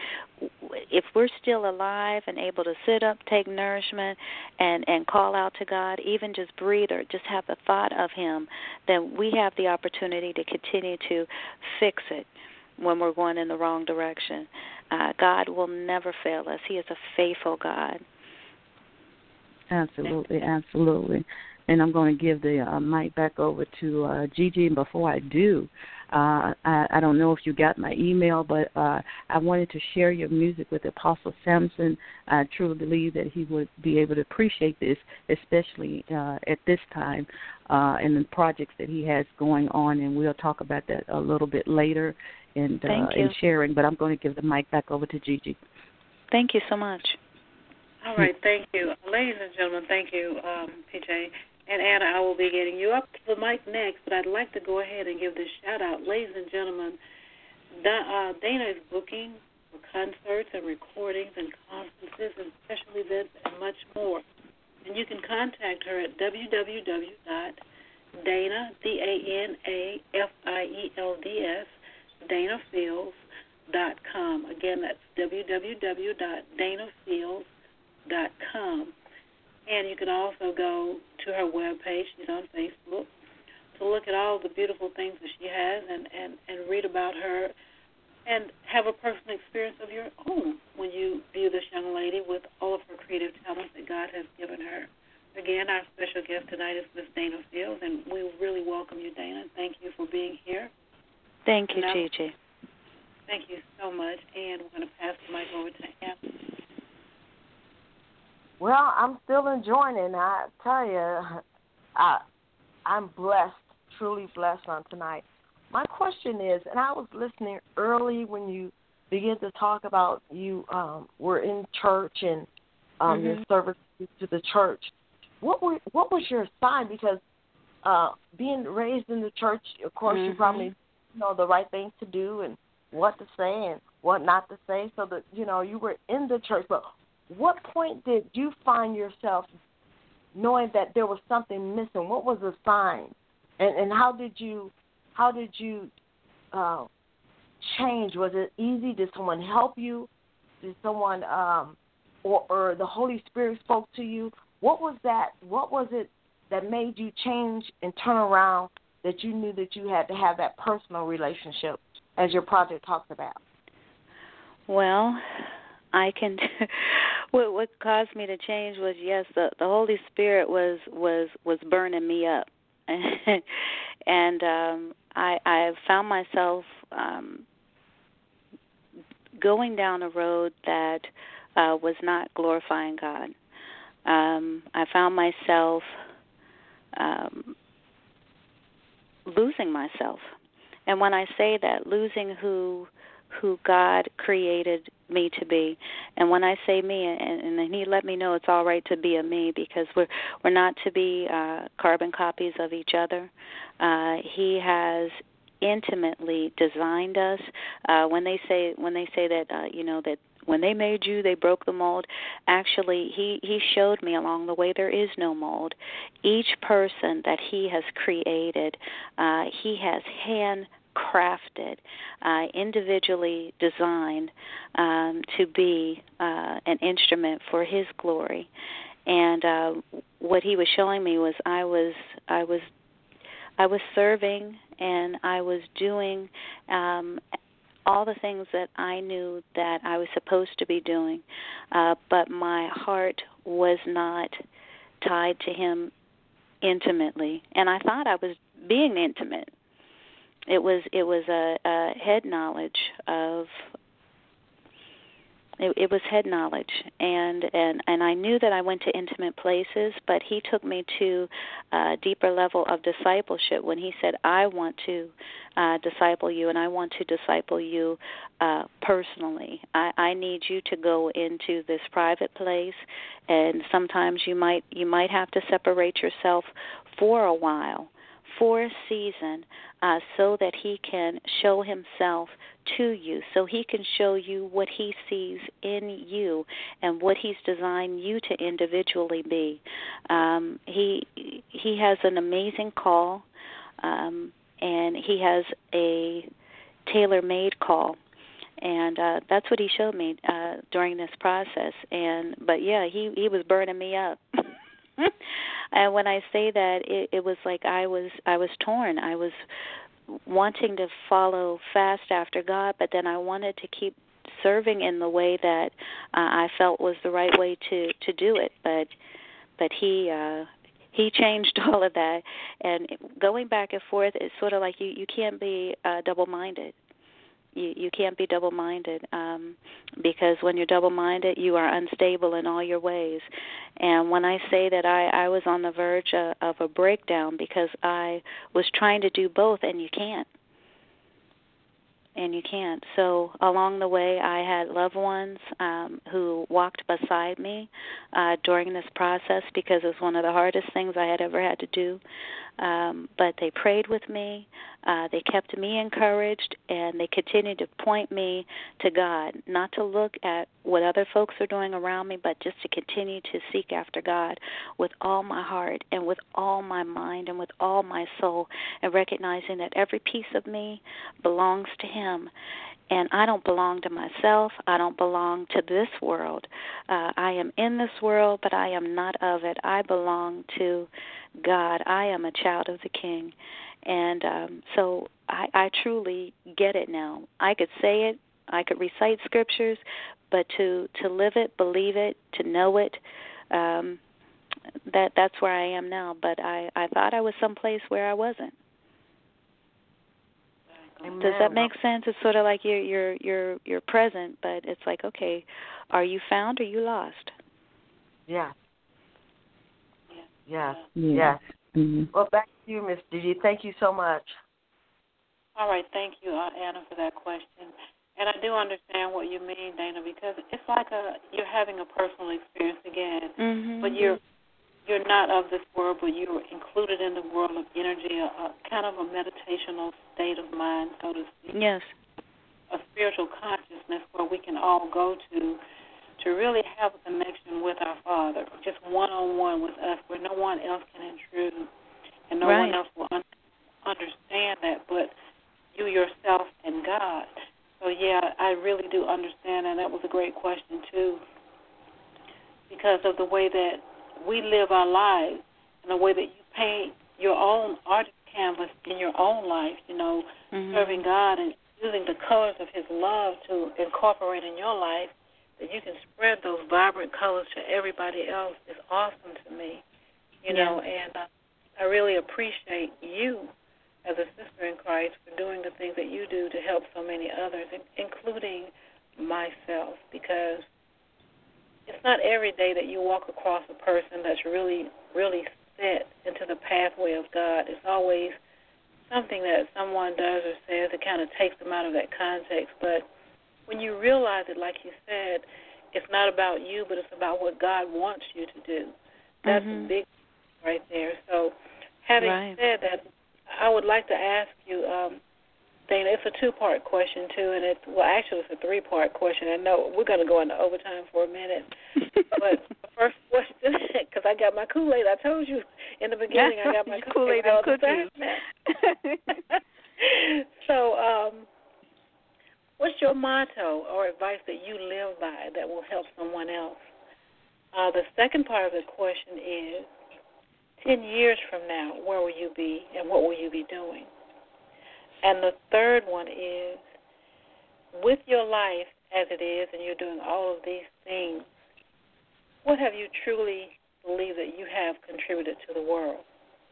if we're still alive and able to sit up, take nourishment, and, and call out to God, even just breathe or just have the thought of Him, then we have the opportunity to continue to fix it when we're going in the wrong direction. Uh, God will never fail us. He is a faithful God. Absolutely, absolutely. And I'm going to give the uh, mic back over to uh, Gigi. And before I do, uh, I, I don't know if you got my email, but uh, I wanted to share your music with Apostle Samson. I truly believe that he would be able to appreciate this, especially uh, at this time uh, and the projects that he has going on. And we'll talk about that a little bit later and, uh, and sharing. But I'm going to give the mic back over to Gigi. Thank you so much. All right, thank you. Ladies and gentlemen, thank you, um, P J. And Anna, I will be getting you up to the mic next, but I'd like to go ahead and give this shout-out. Ladies and gentlemen, uh, Dana is booking for concerts and recordings and conferences and special events and much more. And you can contact her at w w w dot dana, D A N A F I E L D S, dana fields dot com. Again, that's w w w dot dana fields dot com. And you can also go to her webpage, she's on Facebook, to look at all the beautiful things that she has and, and, and read about her and have a personal experience of your own when you view this young lady with all of her creative talents that God has given her. Again, our special guest tonight is Miss Dana Fields, and we really welcome you, Dana. Thank you for being here. Thank you, now, Gigi. Thank you so much, and we're going to pass the mic over to Anna. Well, I'm still enjoying it, and I tell you, I, I'm blessed, truly blessed on tonight. My question is, and I was listening early when you began to talk about you um, were in church and um, mm-hmm. your service to the church. What were what was your sign? Because uh, being raised in the church, of course, mm-hmm. you probably know the right thing to do and what to say and what not to say, so that, you know, you were in the church. But what point did you find yourself knowing that there was something missing? What was the sign, and and how did you how did you uh, change? Was it easy? Did someone help you? Did someone um, or, or the Holy Spirit spoke to you? What was that? What was it that made you change and turn around, that you knew that you had to have that personal relationship, as your project talks about? Well, I can. what what caused me to change was, yes, the the Holy Spirit was was was burning me up, and um, I I found myself um, going down a road that uh, was not glorifying God. Um, I found myself um, losing myself, and when I say that, losing who who God created me to be. And when I say me, and, and He let me know it's all right to be a me, because we're we're not to be uh, carbon copies of each other. Uh, he has intimately designed us. Uh, when they say when they say that uh, you know that when they made you, they broke the mold. Actually, he, he showed me along the way there is no mold. Each person that He has created, uh, He has hand crafted, uh, individually designed um, to be uh, an instrument for His glory. And uh, what He was showing me was I was I was I was serving and I was doing um, all the things that I knew that I was supposed to be doing, uh, but my heart was not tied to Him intimately, and I thought I was being intimate. It was it was a, a head knowledge of it, it was head knowledge, and, and and I knew that I went to intimate places, but He took me to a deeper level of discipleship when He said, I want to uh, disciple you, and I want to disciple you uh, personally. I, I need you to go into this private place, and sometimes you might you might have to separate yourself for a while, for a season, uh, so that He can show Himself to you, so He can show you what He sees in you and what He's designed you to individually be. Um, he He has an amazing call, um, and He has a tailor-made call. And uh, that's what He showed me uh, during this process. And but yeah, He He was burning me up. And when I say that, it, it was like I was I was torn. I was wanting to follow fast after God, but then I wanted to keep serving in the way that uh, I felt was the right way to, to do it. But but he uh, he changed all of that. And going back and forth, it's sort of like you you can't be uh, double-minded. You you can't be double-minded um, because when you're double-minded, you are unstable in all your ways. And when I say that I, I was on the verge of, of a breakdown because I was trying to do both, and you can't. And you can't. So along the way, I had loved ones um, who walked beside me uh, during this process because it was one of the hardest things I had ever had to do. Um, but they prayed with me. Uh, they kept me encouraged, and they continued to point me to God, not to look at what other folks are doing around me, but just to continue to seek after God with all my heart and with all my mind and with all my soul, and recognizing that every piece of me belongs to Him. And I don't belong to myself. I don't belong to this world. Uh, I am in this world, but I am not of it. I belong to God. I am a child of the King. And um, so I, I truly get it now. I could say it. I could recite scriptures, but to, to live it, believe it, to know it, um, that that's where I am now. But I, I thought I was someplace where I wasn't. Amen. Does that make sense? It's sort of like you're you're you're you're present, but it's like, okay, are you found or you lost? Yeah. Yes. Yes. Yes. Mm-hmm. Well, back to you, Miss Gigi. Thank you so much. All right, thank you, uh, Anna, for that question. And I do understand what you mean, Dana, because it's like a you're having a personal experience again, Mm-hmm. but you're you're not of this world, but you're included in the world of energy, a, a kind of a meditational state of mind, so to speak. Yes. A spiritual consciousness where we can all go to to really have a connection with our Father, just one-on-one with us, where no one else can intrude, and no right. one else will un- understand that but you yourself and God. So, yeah, I really do understand, and that was a great question, too, because of the way that we live our lives and the way that you paint your own artist canvas in your own life, you know, mm-hmm. serving God and using the colors of His love to incorporate in your life, that you can spread those vibrant colors to everybody else is awesome to me, you yeah. know, and uh, I really appreciate you as a sister in Christ for doing the things that you do to help so many others, including myself, because it's not every day that you walk across a person that's really, really set into the pathway of God. It's always something that someone does or says that kind of takes them out of that context. But when you realize it, like you said, it's not about you, but it's about what God wants you to do. That's mm-hmm. a big thing right there. So having right. said that, I would like to ask you, um, Dana, it's a two-part question, too, and it's, well, actually it's a three-part question. I know we're going to go into overtime for a minute, but the first question, because I got my Kool-Aid, I told you in the beginning I got my Kool-Aid and cookies. So um, what's your motto or advice that you live by that will help someone else? Uh, the second part of the question is, ten years from now, where will you be and what will you be doing? And the third one is, with your life as it is and you're doing all of these things, what have you truly believed that you have contributed to the world?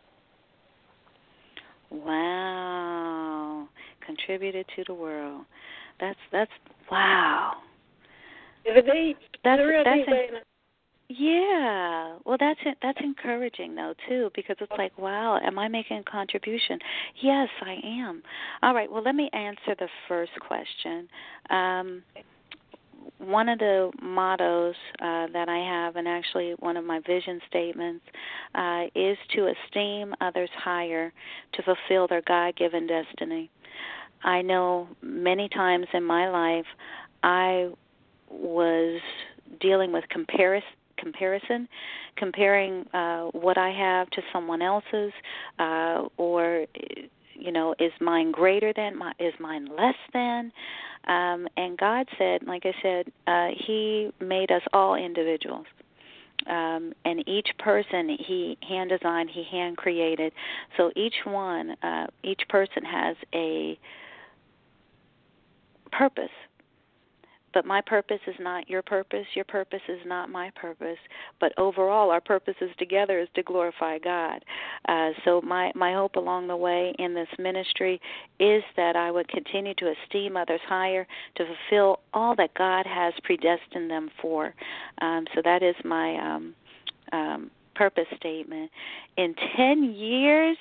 Wow. Contributed to the world. That's, that's, wow. Is it deep? That's, is it real that's deep, in, Dana? Yeah, well, that's it. That's encouraging, though, too, because it's like, wow, am I making a contribution? Yes, I am. All right, well, let me answer the first question. Um, one of the mottos uh, that I have, and actually one of my vision statements, uh, is to esteem others higher to fulfill their God-given destiny. I know many times in my life I was dealing with comparison. comparison, comparing uh, what I have to someone else's, uh, or, you know, is mine greater than, my, is mine less than? Um, and God said, like I said, uh, He made us all individuals. Um, and each person He hand designed, He hand created. So each one, uh, each person has a purpose but my purpose is not your purpose. Your purpose is not my purpose. But overall, our purposes together is to glorify God. Uh, so my, my hope along the way in this ministry is that I would continue to esteem others higher, to fulfill all that God has predestined them for. Um, so that is my um, um, purpose statement. In ten years,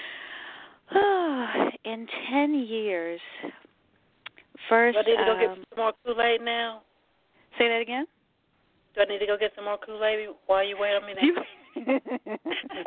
oh, in ten years, first... Do I need to go get um, some more Kool-Aid now? Say that again? Do I need to go get some more Kool-Aid while you wait on me now?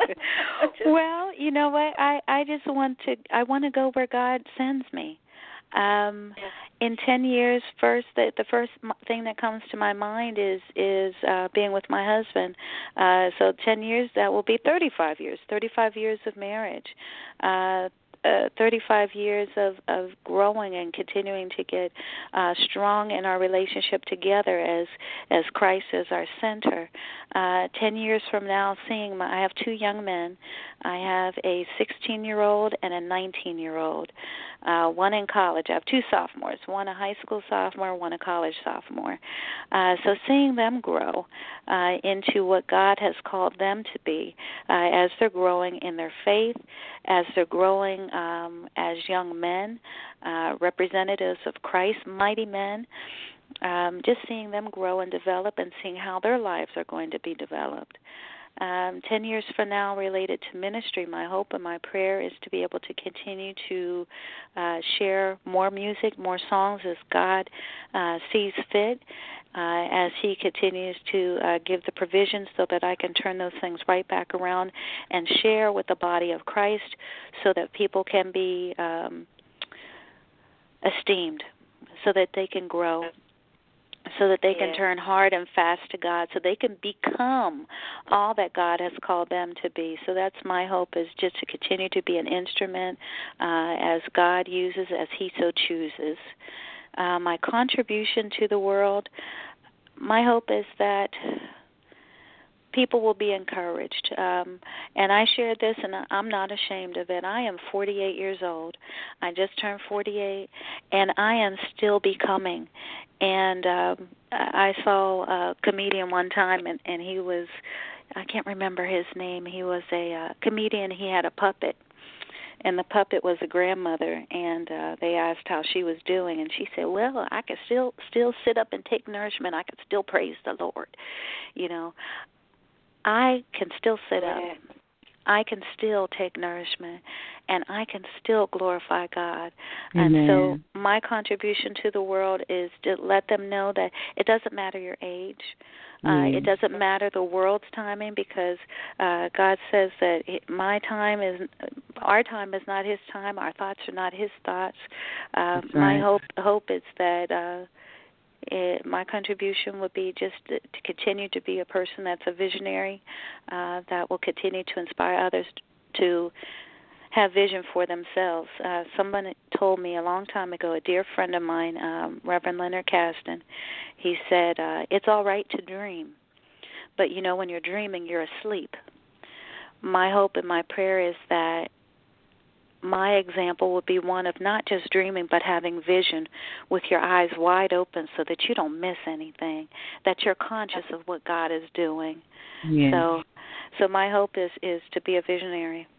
Well, you know what? I, I just want to I want to go where God sends me. Um, in ten years, first the, the first thing that comes to my mind is is uh, being with my husband. Uh, so ten years, that will be thirty-five years. thirty-five years of marriage. Uh, Uh, thirty-five years of, of growing and continuing to get uh, strong in our relationship together as as Christ as our center. Uh, ten years from now, seeing my, I have two young men. I have a sixteen-year-old and a nineteen-year-old, uh, one in college. I have two sophomores, one a high school sophomore, one a college sophomore. Uh, so seeing them grow uh, into what God has called them to be uh, as they're growing in their faith, as they're growing um, as young men, uh, representatives of Christ, mighty men, um, just seeing them grow and develop and seeing how their lives are going to be developed. Um, ten years from now, related to ministry, my hope and my prayer is to be able to continue to uh, share more music, more songs as God uh, sees fit, uh, as He continues to uh, give the provisions so that I can turn those things right back around and share with the body of Christ so that people can be um, esteemed, so that they can grow, so that they can Yeah. turn hard and fast to God, so they can become all that God has called them to be. So that's my hope, is just to continue to be an instrument uh, as God uses, as He so chooses. Uh, my contribution to the world, my hope is that people will be encouraged. Um, and I shared this, and I'm not ashamed of it. I am forty-eight years old. I just turned forty-eight, and I am still becoming. And um, I saw a comedian one time, and, and he was, I can't remember his name. He was a uh, comedian. He had a puppet. And the puppet was a grandmother, and uh, they asked how she was doing, and she said, well, I could still still sit up and take nourishment. I could still praise the Lord. You know, I can still sit up. I can still take nourishment, and I can still glorify God. Amen. And so my contribution to the world is to let them know that it doesn't matter your age. Uh, Yes. it doesn't matter the world's timing, because uh, God says that it, my time is, our time is not His time. Our thoughts are not His thoughts. Uh, That's my right. hope hope is that uh, it, my contribution would be just to, to continue to be a person that's a visionary, uh, that will continue to inspire others to have vision for themselves. Uh, someone told me a long time ago, a dear friend of mine, um, Reverend Leonard Caston, he said, uh, it's all right to dream, but you know, when you're dreaming, you're asleep. My hope and my prayer is that my example would be one of not just dreaming, but having vision with your eyes wide open so that you don't miss anything, that you're conscious of what God is doing. Yes. So so my hope is, is to be a visionary.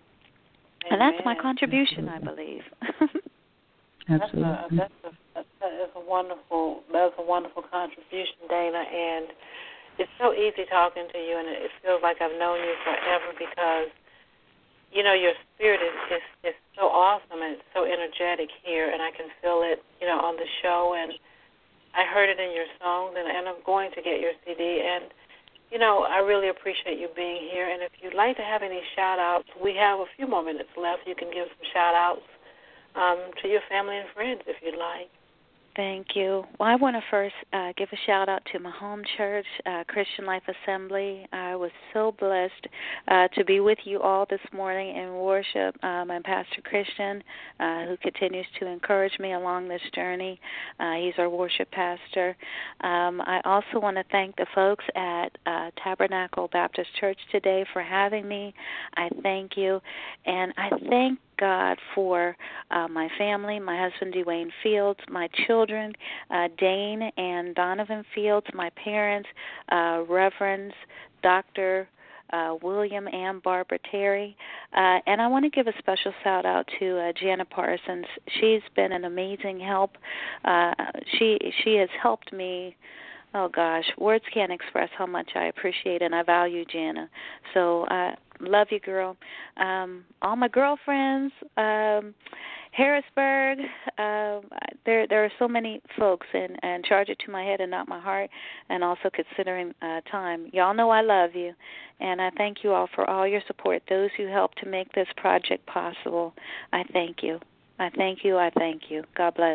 And that's my contribution, I believe. Absolutely. That's a, that's a, that is a wonderful, that's a wonderful contribution, Dana. And it's so easy talking to you, and it feels like I've known you forever, because, you know, your spirit is, is, is so awesome and it's so energetic here, and I can feel it, you know, on the show. And I heard it in your songs, and, and I'm going to get your C D. And you know, I really appreciate you being here. And if you'd like to have any shout-outs, we have a few more minutes left. You can give some shout-outs um, to your family and friends if you'd like. Thank you. Well, I want to first uh, give a shout-out to my home church, uh, Christian Life Assembly. I was so blessed uh, to be with you all this morning in worship. Um, and Pastor Christian, uh, who continues to encourage me along this journey. Uh, he's our worship pastor. Um, I also want to thank the folks at uh, Tabernacle Baptist Church today for having me. I thank you. And I thank God for uh, my family, my husband Dwayne Fields, my children, uh, Dane and Donovan Fields, my parents, uh, Reverends, Doctor Uh, William and Barbara Terry. Uh, and I want to give a special shout out to uh, Jana Parsons. She's been an amazing help. Uh, she she has helped me. Oh gosh, words can't express how much I appreciate and I value Jana. So I uh, love you, girl. Um, all my girlfriends, um, Harrisburg. Uh, there there are so many folks, and and charge it to my head and not my heart, and also considering uh, time. Y'all know I love you, and I thank you all for all your support. Those who helped to make this project possible, I thank you. I thank you. I thank you. God bless.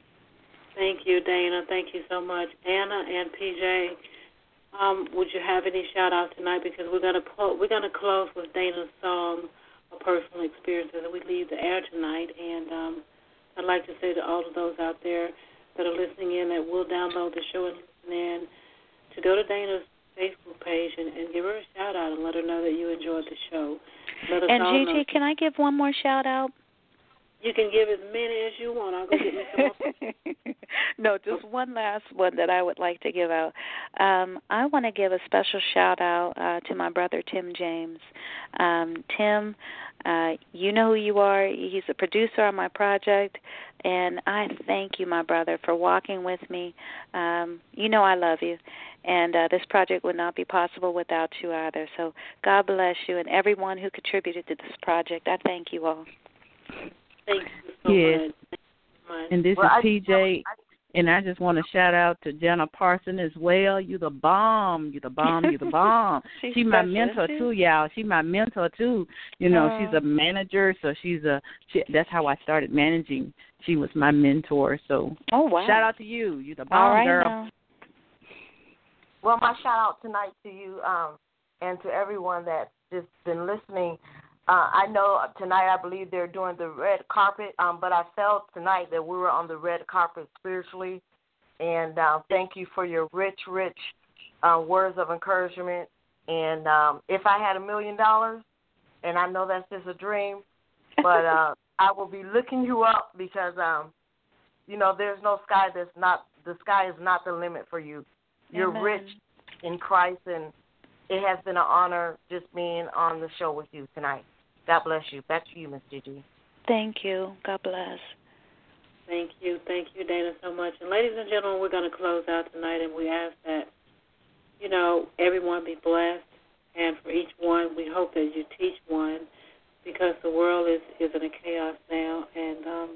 Thank you, Dana. Thank you so much. Anna and P J, um, would you have any shout-out tonight? Because we're going to clo- we're going to close with Dana's song, A Personal Experience, as we leave the air tonight. And um, I'd like to say to all of those out there that are listening in that will download the show and listen in, to go to Dana's Facebook page and, and give her a shout-out and let her know that you enjoyed the show. Let us And all Gigi, know. can I give one more shout-out? You can give as many as you want. I'll go get me some more. No, just one last one that I would like to give out. Um, I want to give a special shout out uh, to my brother Tim James. Um, Tim, uh, you know who you are. He's a producer on my project, and I thank you, my brother, for walking with me. Um, you know I love you, and uh, this project would not be possible without you either. So God bless you and everyone who contributed to this project. I thank you all. Thank you so yes. much. Thank you so much. And this Well, is I- P J, and I just want to shout out to Jana Parson as well. You the bomb. You the bomb. You the bomb. She's she my special, mentor isn't she? too, y'all. She my mentor too. You know, Oh. she's a manager, so she's a. She, that's how I started managing. She was my mentor. So Oh wow! shout out to you. You the bomb, all right girl. now. Well, my shout out tonight to you um, and to everyone that's just been listening. Uh, I know tonight I believe they're doing the red carpet, um, but I felt tonight that we were on the red carpet spiritually. And uh, thank you for your rich, rich uh, words of encouragement. And um, if I had a million dollars, and I know that's just a dream, but uh, I will be looking you up because, um, you know, there's no sky that's not, the sky is not the limit for you. You're Amen. rich in Christ, and it has been an honor just being on the show with you tonight. God bless you. Back to you, Miss Gigi. Thank you. God bless. Thank you. Thank you, Dana, so much. And ladies and gentlemen, we're going to close out tonight, and we ask that, you know, everyone be blessed. And for each one, we hope that you teach one, because the world is, is in a chaos now. And um,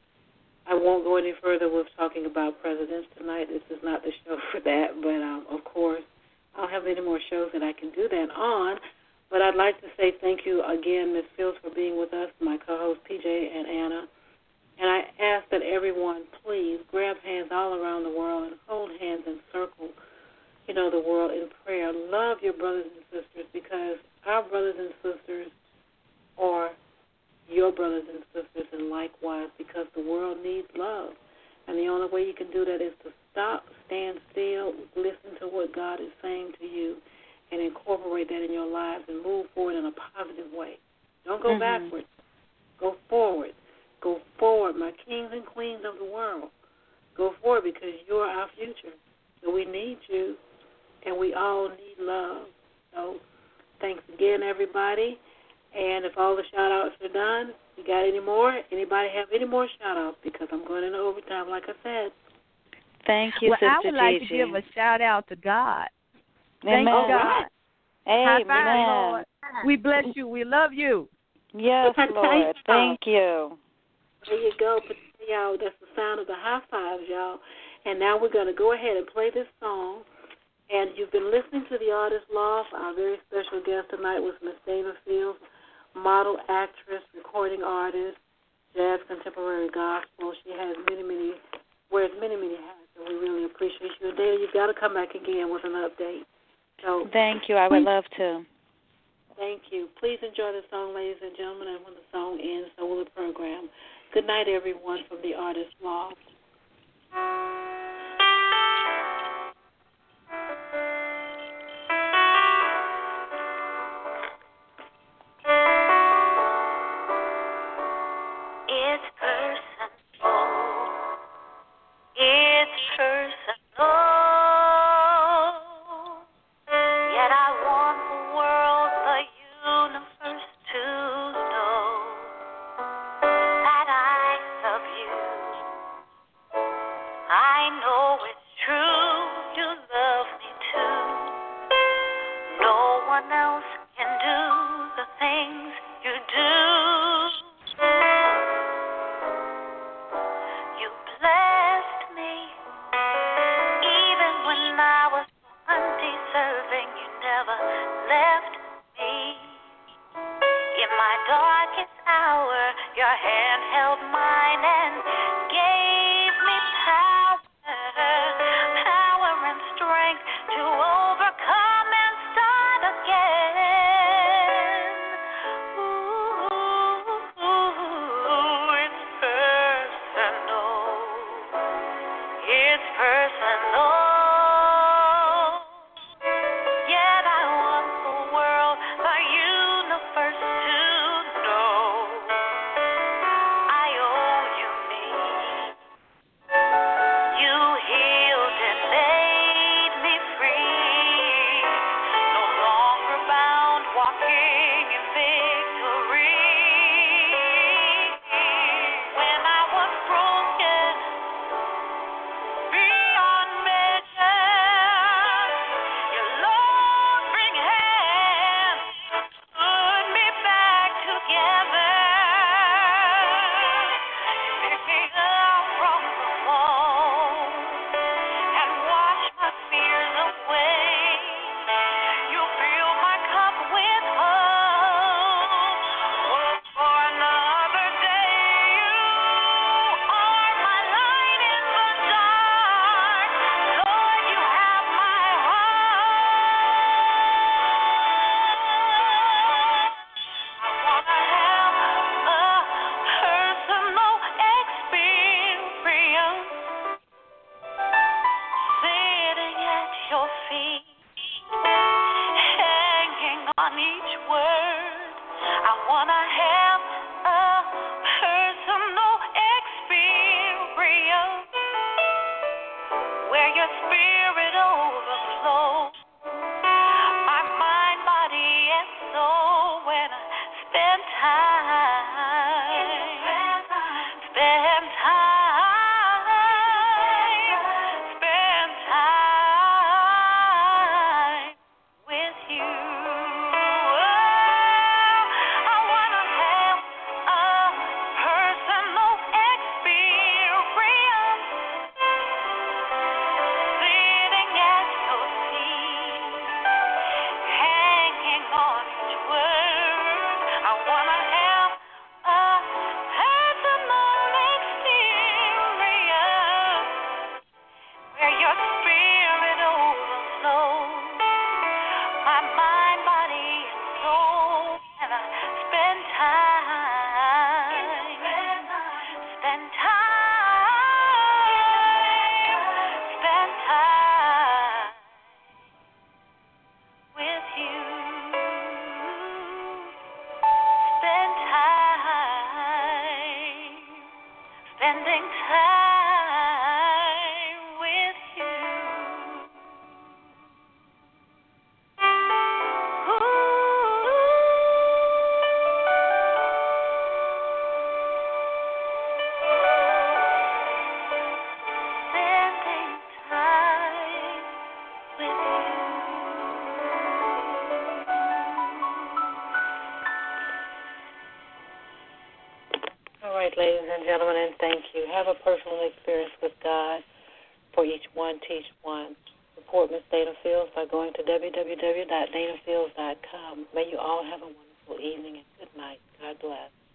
I won't go any further with talking about presidents tonight. This is not the show for that. But, um, of course, I don't have any more shows that I can do that on. But I'd like to say thank you again, Miz Fields, for being with us, my co-host P J and Anna. And I ask that everyone please grab hands all around the world and hold hands and circle, you know, the world in prayer. Love your brothers and sisters, because our brothers and sisters are your brothers and sisters, and likewise, because the world needs love. And the only way you can do that is to stop, stand still, listen to what God is saying to you, and incorporate that in your lives and move forward in a positive way. Don't go Mm-hmm. backwards. Go forward. Go forward, my kings and queens of the world. Go forward, because you're our future. So we need you, and we all need love. So thanks again, everybody. And if all the shout-outs are done, you got any more? Anybody have any more shout-outs? Because I'm going into overtime, like I said. Thank you, Well, Sister I would like Gigi. to give a shout out to God. Amen. Thank you, God. High five, Amen. Lord. We bless you. We love you. Yes, Lord. Thank you. There you go, y'all. That's the sound of the high fives, y'all. And now we're going to go ahead and play this song. And you've been listening to The Artist Loft. Our very special guest tonight was Miss Dana Fields, model, actress, recording artist, jazz, contemporary gospel. She has many, many, wears many, many hats, and we really appreciate you. And Dana, you've got to come back again with an update. So Thank you. I would love to. thank you. Please enjoy the song, ladies and gentlemen, and when the song ends, so will the program. Good night, everyone, from The Artist Loft. your hand held mine and gave me power, power and strength to overcome and start again. Ooh, it's personal. It's personal. Yet I want the world, the universe to know I owe you me. You healed and made me free. No longer bound, walking in victory. When I was broken beyond measure, your loving hand put me back together. Pick me up from the fall and wash my fears away. You fill my cup with hope. Oh, for another day, you are my light in the dark. Lord, you have my heart. I wanna have a personal experience, sitting at your feet, hanging on each word. I wanna have a personal experience where your spirit overflows. My mind, body, and soul when I spend time, spend time, spend time with you. I wanna have a personal experience, sitting at your feet, hanging on each word. I wanna have a personal experience where your spirit overflows. My mind, body, and soul, and I spend time, spend time, spend time with you. Spend time, spending time with you. Spending time with you. All right, ladies and gentlemen, and thank you. Have a personal experience with God. For each one, teach one. Support Miss Dana Fields by going to w w w dot dana fields dot com. May you all have a wonderful evening and good night. God bless.